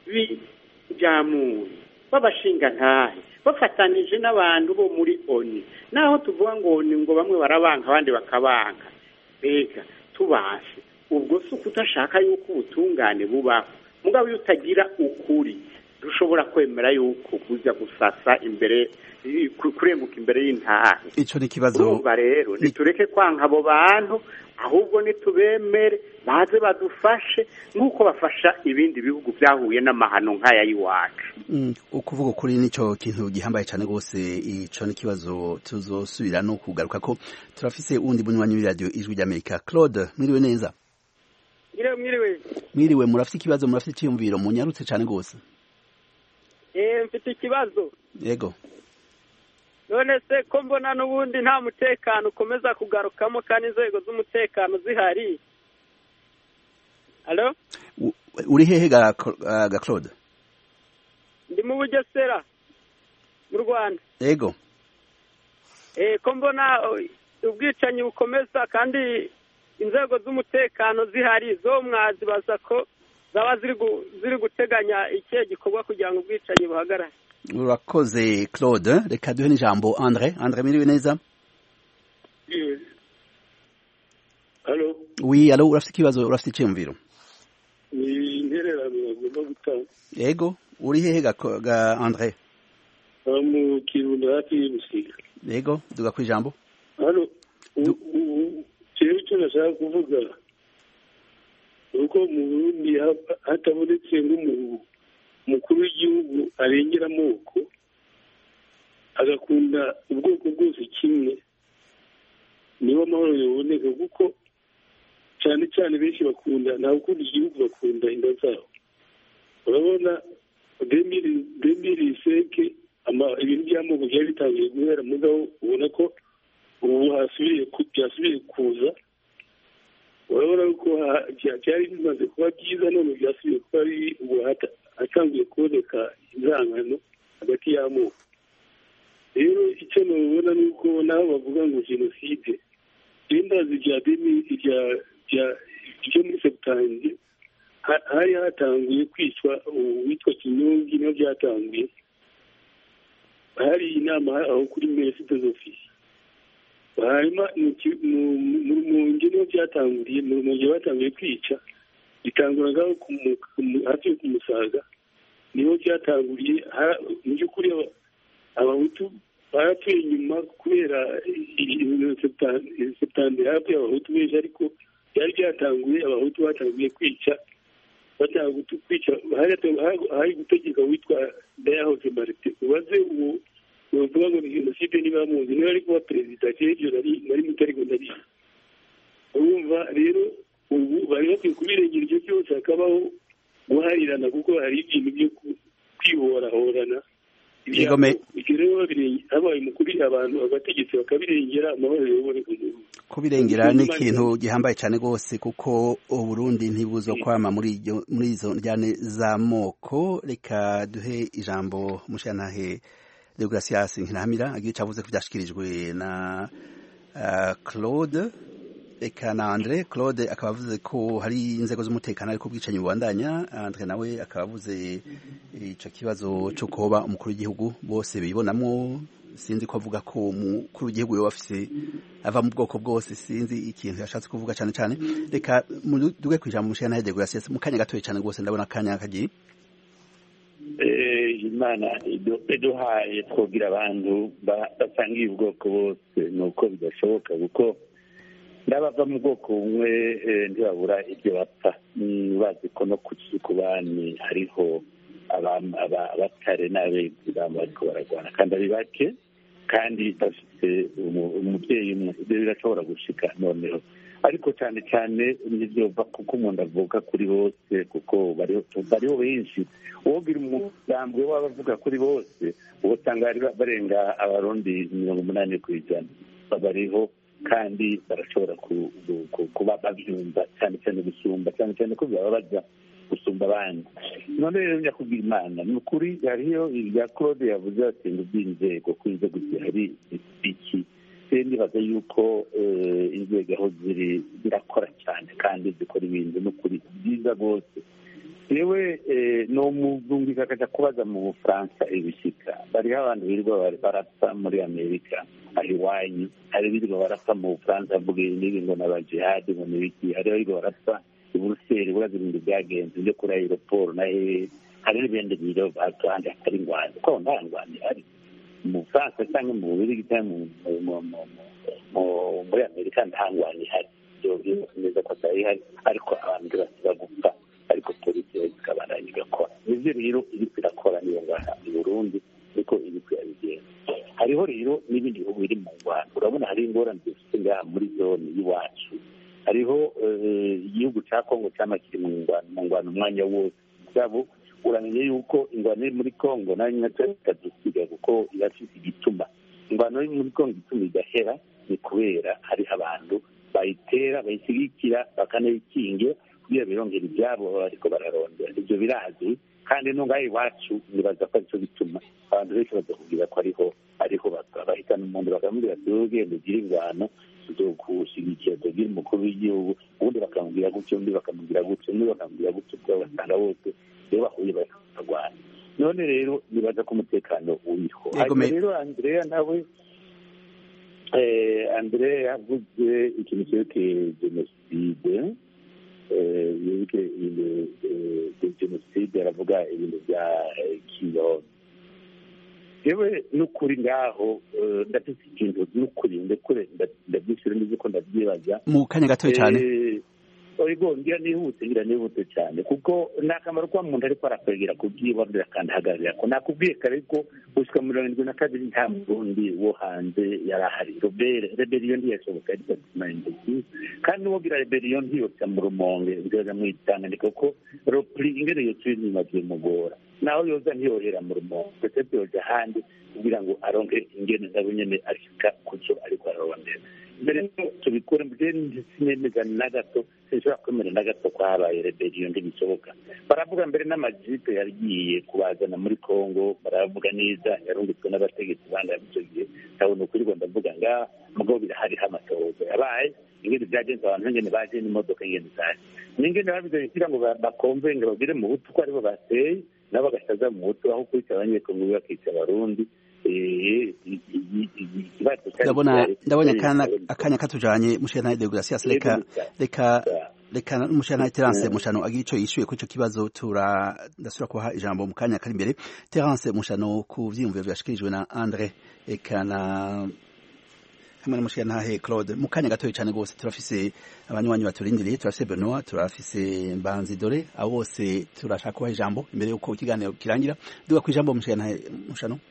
bijyamuntu babashinga ntahe bafatanije n'abantu bo muri oni naho tuvuga ngo ni ngo bamwe barabanka abandi bakabanka bega tubase ubwo si ukudashaka yuko ubutungane bubaho mugabo iyo utagira ukuri dushobora kwemera yuko kuja gusasa imbere kurenguka imbere y'intahe. Ico ni kibazo. Urumva rero nitureke kwanka abo bantu, ahubwo nitubemere baze badufashe nk'uko bafasha ibindi bihugu byahuye n'amahano nk'aya y'iwacu. Mm, ukuvuga kuri nico kintu gihambaye cyane gose. Ico ni kibazo tuzosubira no kugaruka ko turafise undi bunywanyi w'iradio Ijwi ry'Amerika. Claude, mwiriwe neza? Mwiriwe mwiriwe. Mwiriwe, murafite ikibazo, murafite icyumviro, munyarutse cyane gose. Eh, mfite ikibazo. Yego. None se ko mbona n'ubundi nta mutekano ukomeza kugarukamo kandi inzego z'umutekano zihari. Allo? Uri hehe ga, ga Claude? Ndi mu Bugesera mu Rwanda. Yego. Eh, ko mbona ubwicanyi bukomeza kandi inzego z'umutekano zihari, zo mwazibaza ko zaba ziri ziri guteganya ikihe gikorwa kugira ngo ubwicanyi buhagarare. Urakoze Claude, reka duhe n'ijambo Andre. Andre, mwiriwe neza? Yes. Allo? Oui, allo, urafite ikibazo, urafite icyumviro? Ni intererano bagomba gutanga. Yego, uri hehe ga, ga Andre? Mu Kirundo hafi y'Ubusiga. Yego, duga ku ijambo. Allo, jewe icyo nashaka kuvuga uko mu Burundi hatabonetse nk'umuntu umukuru w'igihugu arengera amoko agakunda ubwoko bwose kimwe, niho amahoro yaboneka, kuko cyane cyane benshi bakunda nta gukunda igihugu, bakunda inda zabo. Urabona demiri seke ibintu by'amoko byari bitangiye guhera mugabo, ubona ko ubu byasubiye kuza. Urabona ko byari bimaze kuba byiza, none byasubiye kuba ari ubu hatangiye kuboneka inzangano hagati y'amoko. Rero icyo nabona ni uko naho bavuga ngo jenoside, ndazi bya demi ibyo muri septanje hari hatanguye kwicwa uwitwa Kinyongi, niho byatanguye. Hari inama aho kuri Mercedes office, hanyuma mu Rumonge niho byatanguriye. Mu Rumonge batanguye kwica, bitanguraga hafi yo ku Musaga, niho byatanguriye. Mu by'ukuri abahutu baratuye inyuma kubera septande hafi y'abahutu benshi, ariko byari byatanguye, abahutu batanguye kwica batanguye kwica hari gutegeka witwa Ndayahoze Martin. ubaze ubu bavuga ngo ni jenoside, niba muzi niba ari kuba perezida cy'ibyo nari nari mutari ngo ndari. Urumva rero ubu bari bakwiye kubirengera ibyo byose, hakabaho guharirana, kuko hari ibintu byo kwihorahorana. Ibyo rero habaye umukuru abantu abategetsi bakabirengera, amahoro yoboneka. Kubirengera ni ikintu gihambaye cyane rwose, kuko Uburundi ntibuzo kwama muri muri izo njyane z'amoko. Reka duhe ijambo Mushantahe Deogratias Nkiramira agiye cavuze ko byashikirijwe na uh, Claude eka na Andre. Claude akaba avuze ko hari inzego z'umutekano ariko bwicanyi bubandanya. Andre nawe akaba avuze ico kibazo cyo koba umukuru w'igihugu bose bibonamo. Sinzi ko avuga ko umukuru w'igihugu yo bafise ava mu bwoko bwose, sinzi ikintu yashatse kuvuga cyane cyane. Reka duge kwijambo Mushantahe Deogratias mu kanya gatoye cyane rwose, ndabona kanya kagiye. Eh, Imana iduhaye twogira abantu basangiye ubwoko bose, nuko bidashoboka, kuko ndabava mu bwoko bumwe ntibabura ibyo bapfa. Bazi ko no ku bani hariho abatare n'abezi bariko baragwana, kandi ari bake, kandi bafite umubyeyi umwe. Ibyo birashobora gushika noneho, ariko cyane cyane nibyo kuko umuntu avuga kuri bose, kuko bariho benshi. Wogira umugambwe w'abavuga kuri bose, uwo usanga barenga abarundi mirongo umunani ku ijana bariho, kandi barashobora kuba babyumva cyane cyane gusumba, cyane cyane ko bababaza gusumba abandi. None rero nyakubwira Imana ni ukuri, hariyo ibya Claude yavuze ati ngo by'inzego ku inzego zihari iki. Ndibaza yuko inzego aho ziri zirakora cyane kandi zikora ibintu n'ukuri byiza rwose. Yewe no muzungika akaja kubaza mu Bufaransa ibishika, bariho abantu birirwa barapfa muri Amerika ari iwanyu, hari birirwa barapfa mu Bufaransa avuga n'ibi ngo n'abajihadi ngo n'ibiki, hariho birirwa barapfa i buruseli buraza ibintu byagenze byo kuri aeroport na hari n'ibindi biro batwanje atari ingwano ko nta ngwano ihari mu Faransa cyangwa mu Bubiligi cyangwa muri Amerika nta ngwano ihari byo neza ko atari ihari ariko abantu basiba gupfa ariko polisi ikabandanya igakora nivyo rero iri kwirakora niyo ngaha i Burundi ariko iri kwiyabigenza hariho rero n'ibindi bihugu biri mu ngwano urabona hari ingorane dufite ngaha muri zone y'iwacu hariho igihugu cya Kongo cyamakiri mu ngwano mu ngwano umwanya wose cyabo uramenye yuko ingwano iri muri Kongo nayo nyatadusiga kuko irafite igituma ingwano iri muri Kongo ituma igahera ni kubera hari abantu bayitera bayisigikira bakanayikinge kugira birongera ibyabo ariko bararondera ibyo birazwi kandi no ngaho iwacu nibaza ko aricyo bituma abantu benshi bazakubwira ko ariho ariho bahitana umuntu bakamubwira ati wowe ugenda ugira ingwano uzokushigikira uzogira umukuru w'igihugu ubundi bakamubwira gutyo undi bakamubwira gutyo undi bakamubwira gutyo basanga bose rero bahuye bararwana none rero nibaza ko umutekano uriho hanyuma rero Andrea nawe Andrea yavuze ikintu cyerekeye jenoside yuko ibintu jenoside aravuga ibintu bya kiyo yewe n'ukuri ngaho ndafite ikintu n'ukuri ndekure ndabyishyura neza ko ndabyibaza mu kanya gatoya cyane oyigo ngira nihute ngira nihute cyane kuko nakamaro kwa muntu ariko arakwegera kubyibonera kandi hagarira ko nakubwiye kare ko gushika mirongo irindwi na kabiri nta murundi wo hanze yarahari Robert rebellion ntiyashoboka ariko tumayindiki kandi uwo gira rebellion ntiyotsa mu rumonge bigeza mu itanganyika kuko ropli ingere yo twini magiye mugora naho yoza ntiyohera mu rumonge ndetse yoja handi kugira ngo aronke ingene ndabo nyene ashika kuco ariko ararondera mbere tubikora mbere sinemeza na gato sinshobora kwemera na gato ko habaye rebellion ntibishoboka baravuga mbere n'amajipe yagiye kubazana muri Kongo baravuga neza yarungitswe n'abategetsi bandi y'icyo gihe ndabona ukuri ngo ndavuga nga mugabo birahari amatohoza yabaye ingene byagenze abantu ngene baje n'imodoka ngene zaje n'ingene babize kugira ngo bakomve ngo bagire mu butu ko aribo bateye nabo bagasaza mu butu aho kwica abanyekongo bakica abarundi ndabona ndabonye kana akanya katujanye mushana de Gracias reka reka reka mushana Terence mushano agira ico yishuye ku ico kibazo tura ndasura kuha ijambo mu kanya kari imbere Terence mushano ku vyiyumviro byashikirijwe na Andre ekana hamwe na mushana he Claude mu kanya gatoye cyane gose turafise abanywanyi baturindiriye turafise Benoit turafise Mbanzi Dore abo bose turashaka kuha ijambo imbere yuko ikiganiro kirangira duga ku ijambo mushana mushano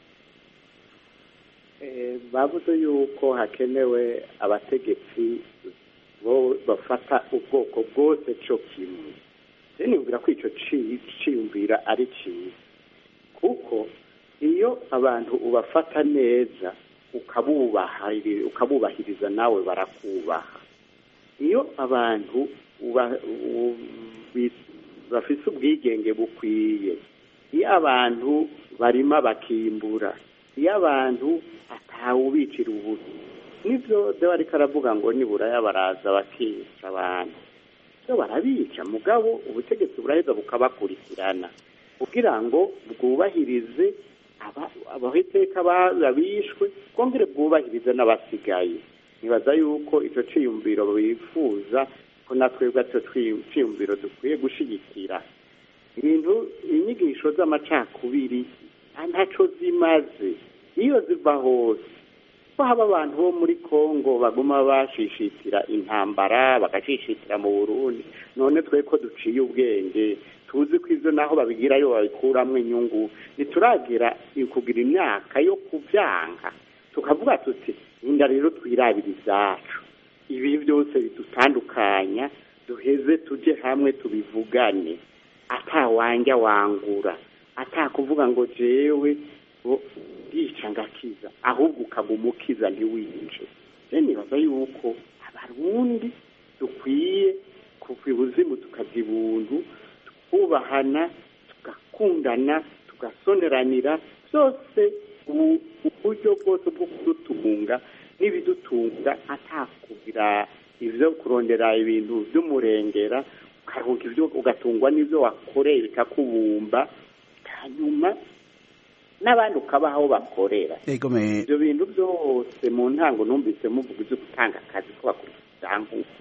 bavuze yuko hakenewe abategetsi bo bafata ubwoko bwose cyo kimwe nibwira ko icyo ciyumvira ari cyiza kuko iyo abantu ubafata neza ukabubahiriza nawe barakubaha iyo abantu bafite ubwigenge bukwiye iyo abantu barima bakimbura iyo abantu atawubicira ubuto nibyo dewa ariko aravuga ngo nibura baraza bakica abantu byo barabica mugabo ubutegetsi buraheza bukabakurikirana kugira ngo bwubahirize abahiteka babishwe kongere bwubahirize n'abasigaye nibaza yuko icyo ciyumviro bifuza ko natwe bwacu ciyumviro dukwiye gushigikira ibintu inyigisho z'amacakubiri ntaco zimaze iyo ziva hose ko haba abantu bo muri Kongo baguma bashishitira intambara bagashishitira mu Burundi none twe ko duciye ubwenge tuzi ko ivyo naho babigirayo babikuramwe inyungu nituragira kugira imyaka yo kuvyanka tukavuga tuti inda rero twirabira izacu ibi byose bidutandukanya duheze tuje hamwe tubivugane atawanja wangura atakuvuga ngo jewe yica ngakiza ahubwo ukagumukiza ntiwice rero nibaza yuko abarundi dukwiye kuva ibuzimu tukajya ibuntu tukubahana tugakundana tugasoneranira byose uburyo bwose bwo kudutunga n'ibidutunga atakugira ivyo kurondera ibintu vy'umurengera ukaruhuka ivyo ugatungwa n'ivyo wakoreye bikakubumba hanyuma n'abandi ukabaho bakorera ibyo bintu byose mu ntango numvise muvuga ibyo gutanga akazi ko bakurikiza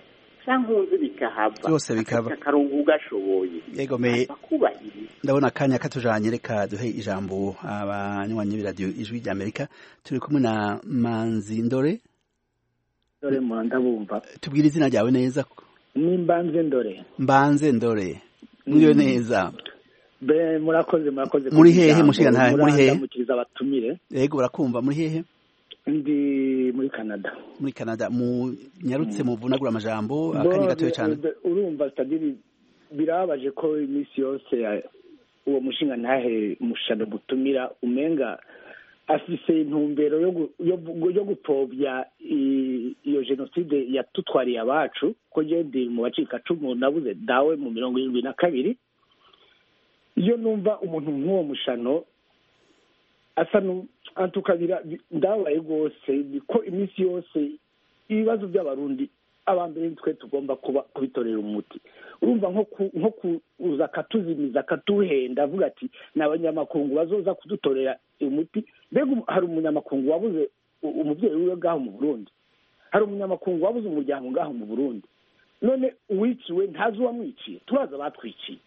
cankunzi bikahava byose bikaba akarongo ugashoboye yego me bakubahiriza. ndabona akanya katujanye reka duhe ijambo abanywanyi b'iradiyo ijwi ry'Amerika turi kumwe na Manzi Ndore. Ndore mu ndabumva. Tubwire izina ryawe neza. Ni Mbanze Ndore. Mbanze Ndore. Muriyo neza. Be murakoze murakoze. Muri hehe mushiga ntahe muri hehe? Mukiriza abatumire. Yego urakumva muri hehe? Ndi muri Canada. Muri Canada mu nyarutse mu vunagura amajambo akanya gatoye cyane. Urumva stadiri birabaje ko imisi yose uwo mushinga ntahe mushado gutumira umenga afise intumbero yo yo gupfobya iyo genocide yatutwariye abacu ko je ndi mu bacika cumu nabuze dawe mu mirongo irindwi na kabiri. Iyo numva umuntu nk'uwo mushano asa antukabira ndabaye rwose ko iminsi yose ibibazo by'abarundi abambere twe tugomba kuba kubitorera umuti. Urumva nko kuza akatuzimiza akatuhenda avuga ati n'abanyamakungu bazoza kudutorera umuti. Mbega hari umunyamakungu wabuze umubyeyi wiwe ngaho mu Burundi, hari umunyamakungu wabuze umuryango ngaho mu Burundi, none uwiciwe ntazi uwamwiciye, turaza batwiciye.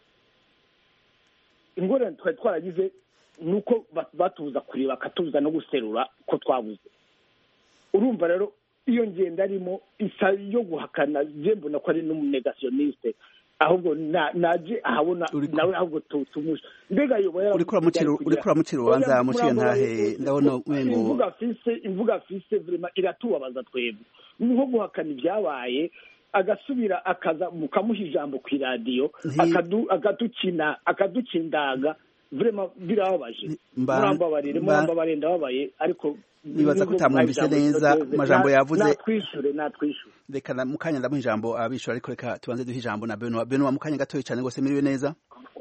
Ingorane twari twaragize nuko batubuza kureba akatubuza no guserura ko twabuze. Urumva rero iyo ngenda arimo isa yo guhakana je mbona ko ari n'umunegationiste ahubwo naje ahabona nawe ahubwo tumusha mbega yoboya uri kura muciro uri kura muciro banza muciye ntahe ndabona mwengo imvuga afise imvuga afise vraiment iratubabaza twebwe niho guhakana ibyabaye agasubira akaza mukamuha ijambo ku radio akaducina akaducindaga vraiment birababaje murambabarire murambabarire ndababaye ariko nibaza ko utamwumvise neza amajambo yavuze. Natwishure natwishure reka mukanya ndamuha ijambo abishura ariko reka tubanze duhe ijambo na Benoit. Benoit mukanya gatoye cyane gose miriwe neza.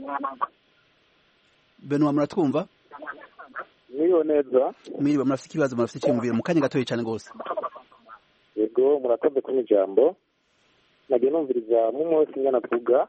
Benoit muratwumva? Miriwe neza. Miriwe murafite ikibazo murafite cyumvira mukanya gatoye cyane gose. Yego murakoze ku ijambo. Nagiye numviriza mu mwese ngana kuvuga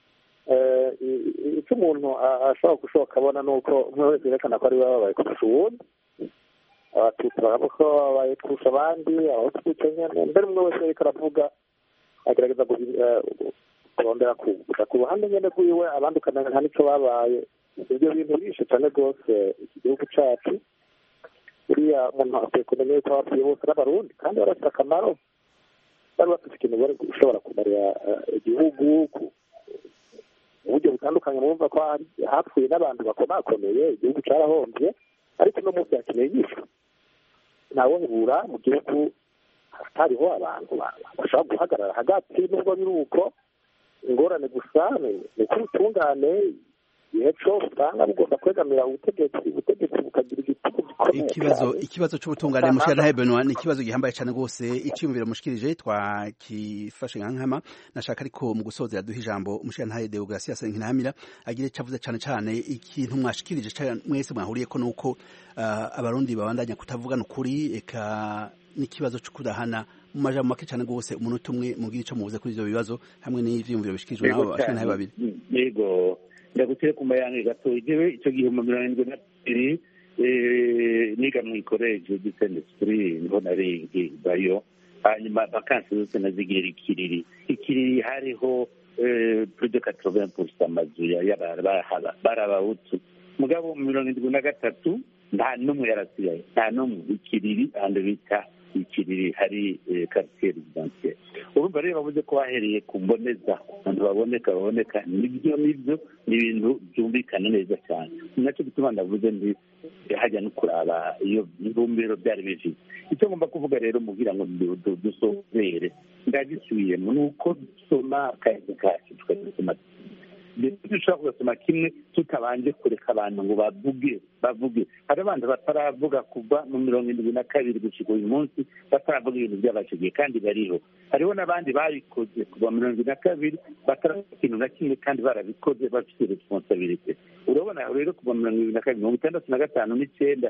eh icyo umuntu ashobora gushoka abona nuko mwese yerekana ko ari babaye kurusha uwundi. Abatutsi baravuga ko babaye kurusha abandi, abatutsi nyine mbere umwe wese ariko aravuga agerageza kurondera ku ruhande nyine rwiwe abandi ukamenya nta n'icyo babaye. Ibyo bintu bishe cyane rwose iki gihugu cyacu. Uriya umuntu akwiye kumenya yuko abapfuye bose ari abarundi kandi barafite akamaro, bari bafite ikintu bari gushobora kumarira igihugu ku uburyo butandukanye. Murumva ko hapfuye n'abantu bakomakomeye, igihugu cyarahombye, ariko no munsi hakeneye yishwe. Nawe hura mu gihugu hatariho abantu bashobora guhagarara hagati n'ubwo biri uko ingorane gusa ni ko ubutungane igihe cyose usanga bugomba kwegamira ubutegetsi ubutegetsi bukagira igitugu gikomeye. Ikibazo ikibazo cy'ubutungane mushira Benoit ni ikibazo gihambaye cyane rwose. Icyumviro mushikirije twakifashe nka nkama. Nashaka ariko mu gusozera duha ijambo mushira ntaye Deogratias Nkinamira agire cavuze cyane cyane ikintu mwashikirije mwese mwahuriye ko nuko uh, abarundi babandanya kutavugana ukuri eka n'ikibazo cyo kudahana mu majambo make cyane gose umuntu tumwe mubwira ico muvuze kuri ivyo bibazo hamwe n'ivyumviro bishikirijwe nabo bashaka ntaye babiri. Yego ndagutse ku mayange gato igihe icyo gihe mu mirongo irindwi na kabiri niga mu ikoreje gisende spring ngo naringi bayo hanyuma vacances zose nazigera ikiriri ikiriri hariho plus de quatre-vingts pour cent amazu y'abahutu mugabo mu mirongo irindwi na gatatu nta n'umwe yarasigaye nta n'umwe ikiriri ahandi bita ikiriri hari quartier résidentiel. Urumva rero bavuze ko bahereye ku mboneza abantu baboneka baboneka nibyo nibyo ni ibintu byumvikana neza cyane. Nacyo gituma ndavuze ndi hajya no kuraba iyo ntumbero byari bije. Icyo ngomba kuvuga rero mugira ngo dusomere ndagisubiyemo nuko dusoma kaje kacu twasoma dushobora gusoma kimwe tutabanje kureka abantu ngo bavuge bavuge. Hari abantu bataravuga kuva mu mirongo irindwi na kabiri gushika uyu munsi bataravuga ibintu by'abacigiye kandi bariho. Hariho n'abandi babikoze kuva mu mirongo irindwi na kabiri bataravuga ikintu na kimwe kandi barabikoze bafite responsabilite. Urabona rero kuva mu mirongo irindwi na kabiri mirongo itandatu na gatanu n'icyenda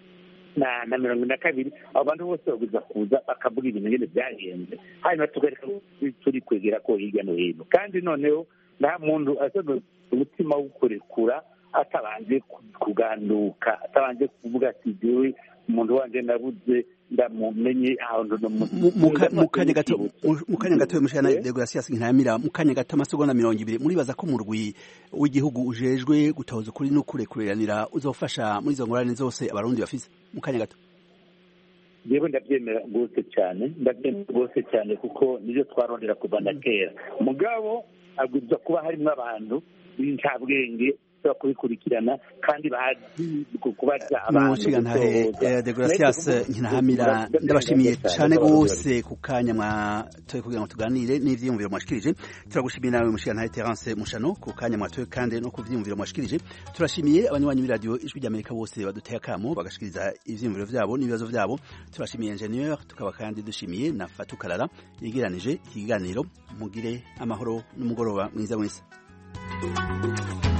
na na mirongo na kabiri abo bantu bose baguza kuza bakavuga ibintu nyine byagenze hanyuma tugareka turi kwegera ko hirya no hino kandi noneho nta muntu asaga umutima wo kurekura atabanje kuganduka atabanje kuvuga ati jewe umuntu wanje nabuze ndamumenye ahantu no mu kanya gato mu kanya gato mushana Deogratias Ntamira mu kanya gato amasegonda mirongo ibiri muribaza ko murwi w'igihugu ujejwe gutahuza kuri no kurekuranira uzofasha muri izo ngorane zose abarundi bafise mu kanya gato yewe ndabyemera rwose cyane ndabyemera rwose cyane kuko nibyo twarondera kuva na kera mugabo agomba kuba harimo abantu b'incabwenge kubikurikirana kandi bazi kubaza abantu Deogratias Ntamira ndabashimiye cyane gose ku kanya mwatoye kugira ngo tuganire n'ivyiyumviro mwashikirije turagushimiye nawe mushikana Terence Mushano ku kanya mwatoye kandi no ku vyiyumviro mwashikirije turashimiye abanywanyi b'iradio ijwi ry'Amerika bose baduteye akamo bagashikiriza ivyiyumviro vyabo n'ibibazo vyabo turashimiye ingenieur tukaba kandi dushimiye na Fatou Karara yegeranije ikiganiro mugire amahoro n'umugoroba mwiza mwese